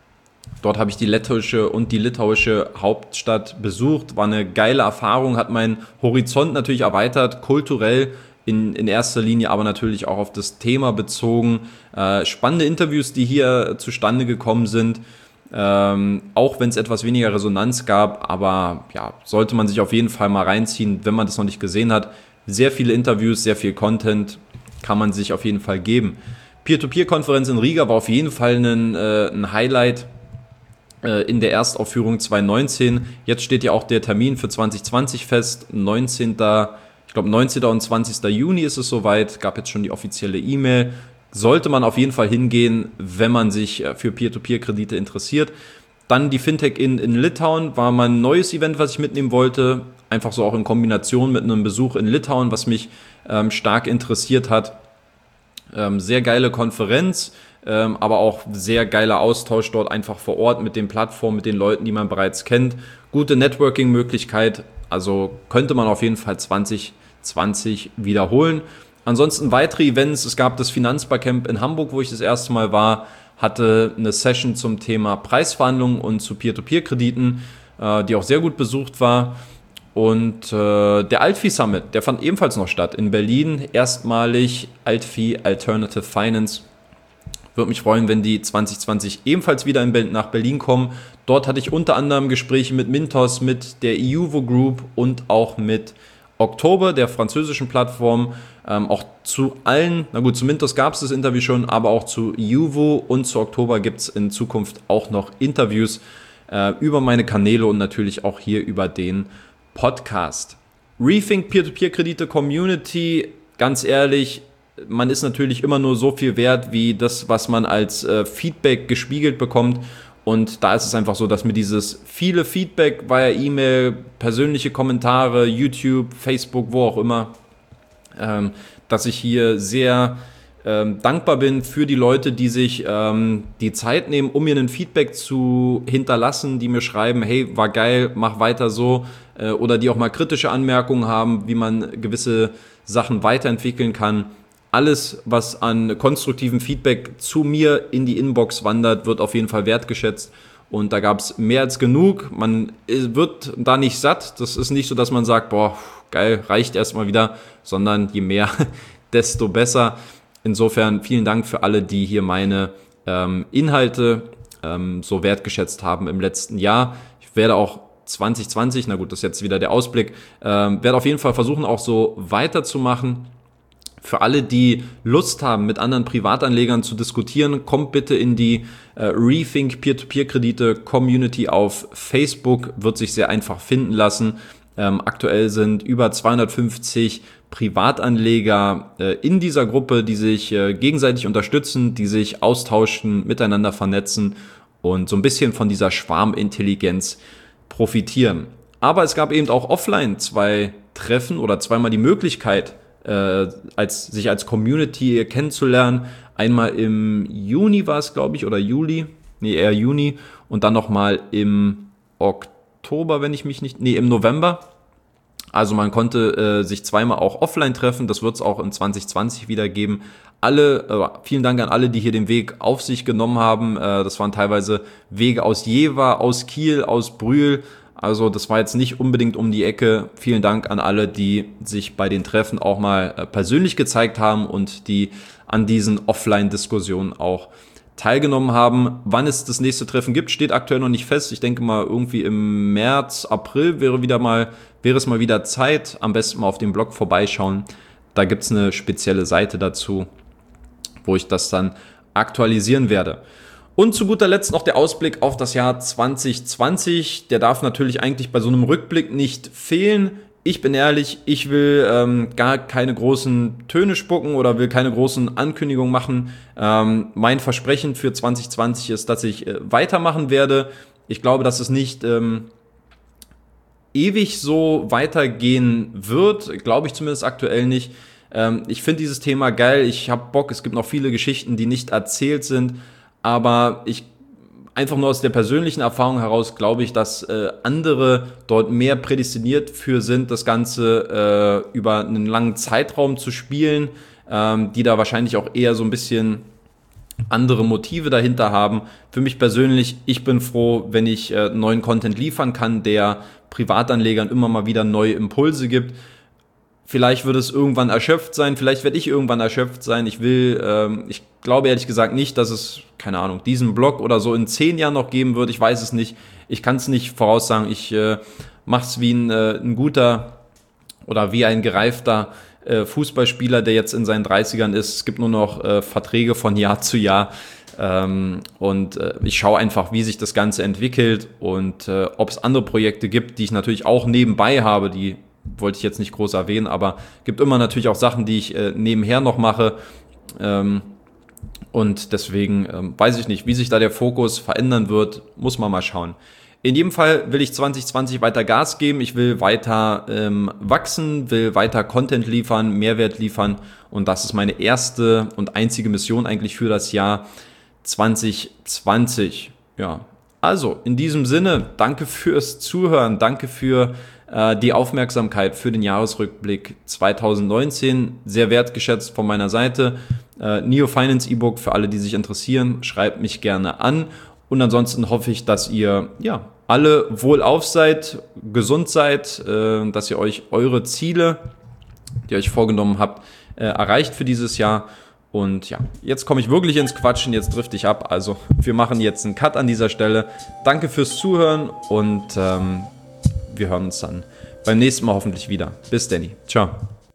Dort habe ich die lettische und die litauische Hauptstadt besucht. War eine geile Erfahrung, hat meinen Horizont natürlich erweitert, kulturell, In, in erster Linie aber natürlich auch auf das Thema bezogen. Äh, spannende Interviews, die hier zustande gekommen sind, ähm, auch wenn es etwas weniger Resonanz gab, aber ja, sollte man sich auf jeden Fall mal reinziehen, wenn man das noch nicht gesehen hat. Sehr viele Interviews, sehr viel Content kann man sich auf jeden Fall geben. Peer-to-Peer-Konferenz in Riga war auf jeden Fall ein, äh, ein Highlight äh, in der Erstaufführung zwanzig neunzehn. Jetzt steht ja auch der Termin für zwanzig zwanzig fest, neunzehnten Ich glaube, neunzehnten und zwanzigsten Juni ist es soweit, gab jetzt schon die offizielle E-Mail. Sollte man auf jeden Fall hingehen, wenn man sich für Peer-to-Peer-Kredite interessiert. Dann die Fintech in, in Litauen war mein neues Event, was ich mitnehmen wollte. Einfach so auch in Kombination mit einem Besuch in Litauen, was mich ähm, stark interessiert hat. Ähm, sehr geile Konferenz, ähm, aber auch sehr geiler Austausch dort einfach vor Ort mit den Plattformen, mit den Leuten, die man bereits kennt. Gute Networking-Möglichkeit. Also könnte man auf jeden Fall zwanzig zwanzig wiederholen. Ansonsten weitere Events. Es gab das Finanzbarcamp in Hamburg, wo ich das erste Mal war, hatte eine Session zum Thema Preisverhandlungen und zu Peer-to-Peer-Krediten, äh, die auch sehr gut besucht war. Und äh, der Altfi Summit, der fand ebenfalls noch statt in Berlin. Erstmalig Altfi Alternative Finance. Würde mich freuen, wenn die zwanzig zwanzig ebenfalls wieder in Be- nach Berlin kommen. Dort hatte ich unter anderem Gespräche mit Mintos, mit der Iuvo Group und auch mit Oktober, der französischen Plattform. Ähm, auch zu allen, na gut, zu Mintos gab es das Interview schon, aber auch zu Iuvo und zu Oktober gibt es in Zukunft auch noch Interviews äh, über meine Kanäle und natürlich auch hier über den Podcast. Rethink Peer-to-Peer-Kredite Community, ganz ehrlich, man ist natürlich immer nur so viel wert, wie das, was man als äh, Feedback gespiegelt bekommt. Und da ist es einfach so, dass mir dieses viele Feedback via E-Mail, persönliche Kommentare, YouTube, Facebook, wo auch immer, ähm, dass ich hier sehr ähm, dankbar bin für die Leute, die sich ähm, die Zeit nehmen, um mir ein Feedback zu hinterlassen, die mir schreiben, hey, war geil, mach weiter so, äh, oder die auch mal kritische Anmerkungen haben, wie man gewisse Sachen weiterentwickeln kann. Alles, was an konstruktivem Feedback zu mir in die Inbox wandert, wird auf jeden Fall wertgeschätzt. Und da gab es mehr als genug. Man wird da nicht satt. Das ist nicht so, dass man sagt, boah, geil, reicht erstmal wieder, sondern je mehr, desto besser. Insofern vielen Dank für alle, die hier meine ähm, Inhalte ähm, so wertgeschätzt haben im letzten Jahr. Ich werde auch zwanzig zwanzig, na gut, das ist jetzt wieder der Ausblick, ähm, werde auf jeden Fall versuchen, auch so weiterzumachen. Für alle, die Lust haben, mit anderen Privatanlegern zu diskutieren, kommt bitte in die äh, Rethink Peer-to-Peer-Kredite Community auf Facebook, wird sich sehr einfach finden lassen. Ähm, aktuell sind über zweihundertfünfzig Privatanleger äh, in dieser Gruppe, die sich äh, gegenseitig unterstützen, die sich austauschen, miteinander vernetzen und so ein bisschen von dieser Schwarmintelligenz profitieren. Aber es gab eben auch offline zwei Treffen oder zweimal die Möglichkeit, äh, als, sich als Community kennenzulernen. Einmal im Juni war es, glaube ich, oder Juli, nee, eher Juni und dann nochmal im Oktober, wenn ich mich nicht, nee, im November. Also man konnte äh, sich zweimal auch offline treffen, das wird es auch in zwanzig zwanzig wieder geben. Alle, äh, vielen Dank an alle, die hier den Weg auf sich genommen haben. Äh, das waren teilweise Wege aus Jever, aus Kiel, aus Brühl. Also das war jetzt nicht unbedingt um die Ecke. Vielen Dank an alle, die sich bei den Treffen auch mal äh, persönlich gezeigt haben und die an diesen Offline-Diskussionen auch teilgenommen haben. Wann es das nächste Treffen gibt, steht aktuell noch nicht fest. Ich denke mal irgendwie im März, April wäre wieder mal, wäre es mal wieder Zeit. Am besten mal auf dem Blog vorbeischauen. Da gibt es eine spezielle Seite dazu, wo ich das dann aktualisieren werde. Und zu guter Letzt noch der Ausblick auf das Jahr zwanzig zwanzig. Der darf natürlich eigentlich bei so einem Rückblick nicht fehlen. Ich bin ehrlich, ich will ähm, gar keine großen Töne spucken oder will keine großen Ankündigungen machen. Ähm, mein Versprechen für zwanzig zwanzig ist, dass ich äh, weitermachen werde. Ich glaube, dass es nicht ähm, ewig so weitergehen wird, glaube ich zumindest aktuell nicht. Ähm, ich finde dieses Thema geil, ich habe Bock, es gibt noch viele Geschichten, die nicht erzählt sind, aber ich einfach nur aus der persönlichen Erfahrung heraus glaube ich, dass äh, andere dort mehr prädestiniert für sind, das Ganze äh, über einen langen Zeitraum zu spielen, ähm, die da wahrscheinlich auch eher so ein bisschen andere Motive dahinter haben. Für mich persönlich, ich bin froh, wenn ich äh, neuen Content liefern kann, der Privatanlegern immer mal wieder neue Impulse gibt. Vielleicht wird es irgendwann erschöpft sein, vielleicht werde ich irgendwann erschöpft sein. Ich will, ähm, ich glaube ehrlich gesagt nicht, dass es, keine Ahnung, diesen Blog oder so in zehn Jahren noch geben wird. Ich weiß es nicht. Ich kann es nicht voraussagen. Ich äh, mache es wie ein, äh, ein guter oder wie ein gereifter äh, Fußballspieler, der jetzt in seinen dreißigern ist. Es gibt nur noch äh, Verträge von Jahr zu Jahr. Ähm, und äh, ich schaue einfach, wie sich das Ganze entwickelt und äh, ob es andere Projekte gibt, die ich natürlich auch nebenbei habe, die wollte ich jetzt nicht groß erwähnen, aber gibt immer natürlich auch Sachen, die ich äh, nebenher noch mache. Ähm, und deswegen ähm, weiß ich nicht, wie sich da der Fokus verändern wird, muss man mal schauen. In jedem Fall will ich zwanzig zwanzig weiter Gas geben, ich will weiter ähm, wachsen, will weiter Content liefern, Mehrwert liefern und das ist meine erste und einzige Mission eigentlich für das Jahr zwanzig zwanzig. Ja, also in diesem Sinne, danke fürs Zuhören, danke für äh, die Aufmerksamkeit für den Jahresrückblick zwanzig neunzehn, sehr wertgeschätzt von meiner Seite. Äh, Neo Finance E-Book für alle, die sich interessieren, schreibt mich gerne an. Und ansonsten hoffe ich, dass ihr ja alle wohlauf seid, gesund seid, äh, dass ihr euch eure Ziele, die ihr euch vorgenommen habt, äh, erreicht für dieses Jahr. Und ja, jetzt komme ich wirklich ins Quatschen, jetzt drifte ich ab. Also wir machen jetzt einen Cut an dieser Stelle. Danke fürs Zuhören und ähm, wir hören uns dann beim nächsten Mal hoffentlich wieder. Bis Danny. Ciao.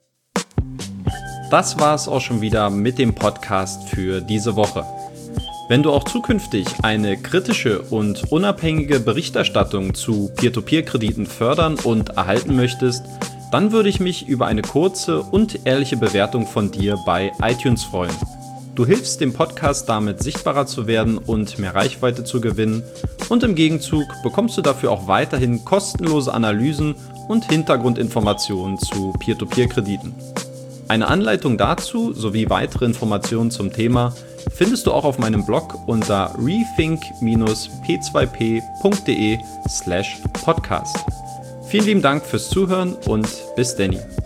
Das war's auch schon wieder mit dem Podcast für diese Woche. Wenn du auch zukünftig eine kritische und unabhängige Berichterstattung zu Peer-to-Peer-Krediten fördern und erhalten möchtest, dann würde ich mich über eine kurze und ehrliche Bewertung von dir bei iTunes freuen. Du hilfst dem Podcast damit sichtbarer zu werden und mehr Reichweite zu gewinnen und im Gegenzug bekommst du dafür auch weiterhin kostenlose Analysen und Hintergrundinformationen zu Peer-to-Peer-Krediten. Eine Anleitung dazu sowie weitere Informationen zum Thema findest du auch auf meinem Blog unter rethink p zwei p punkt de slash podcast. Vielen lieben Dank fürs Zuhören und bis Danny.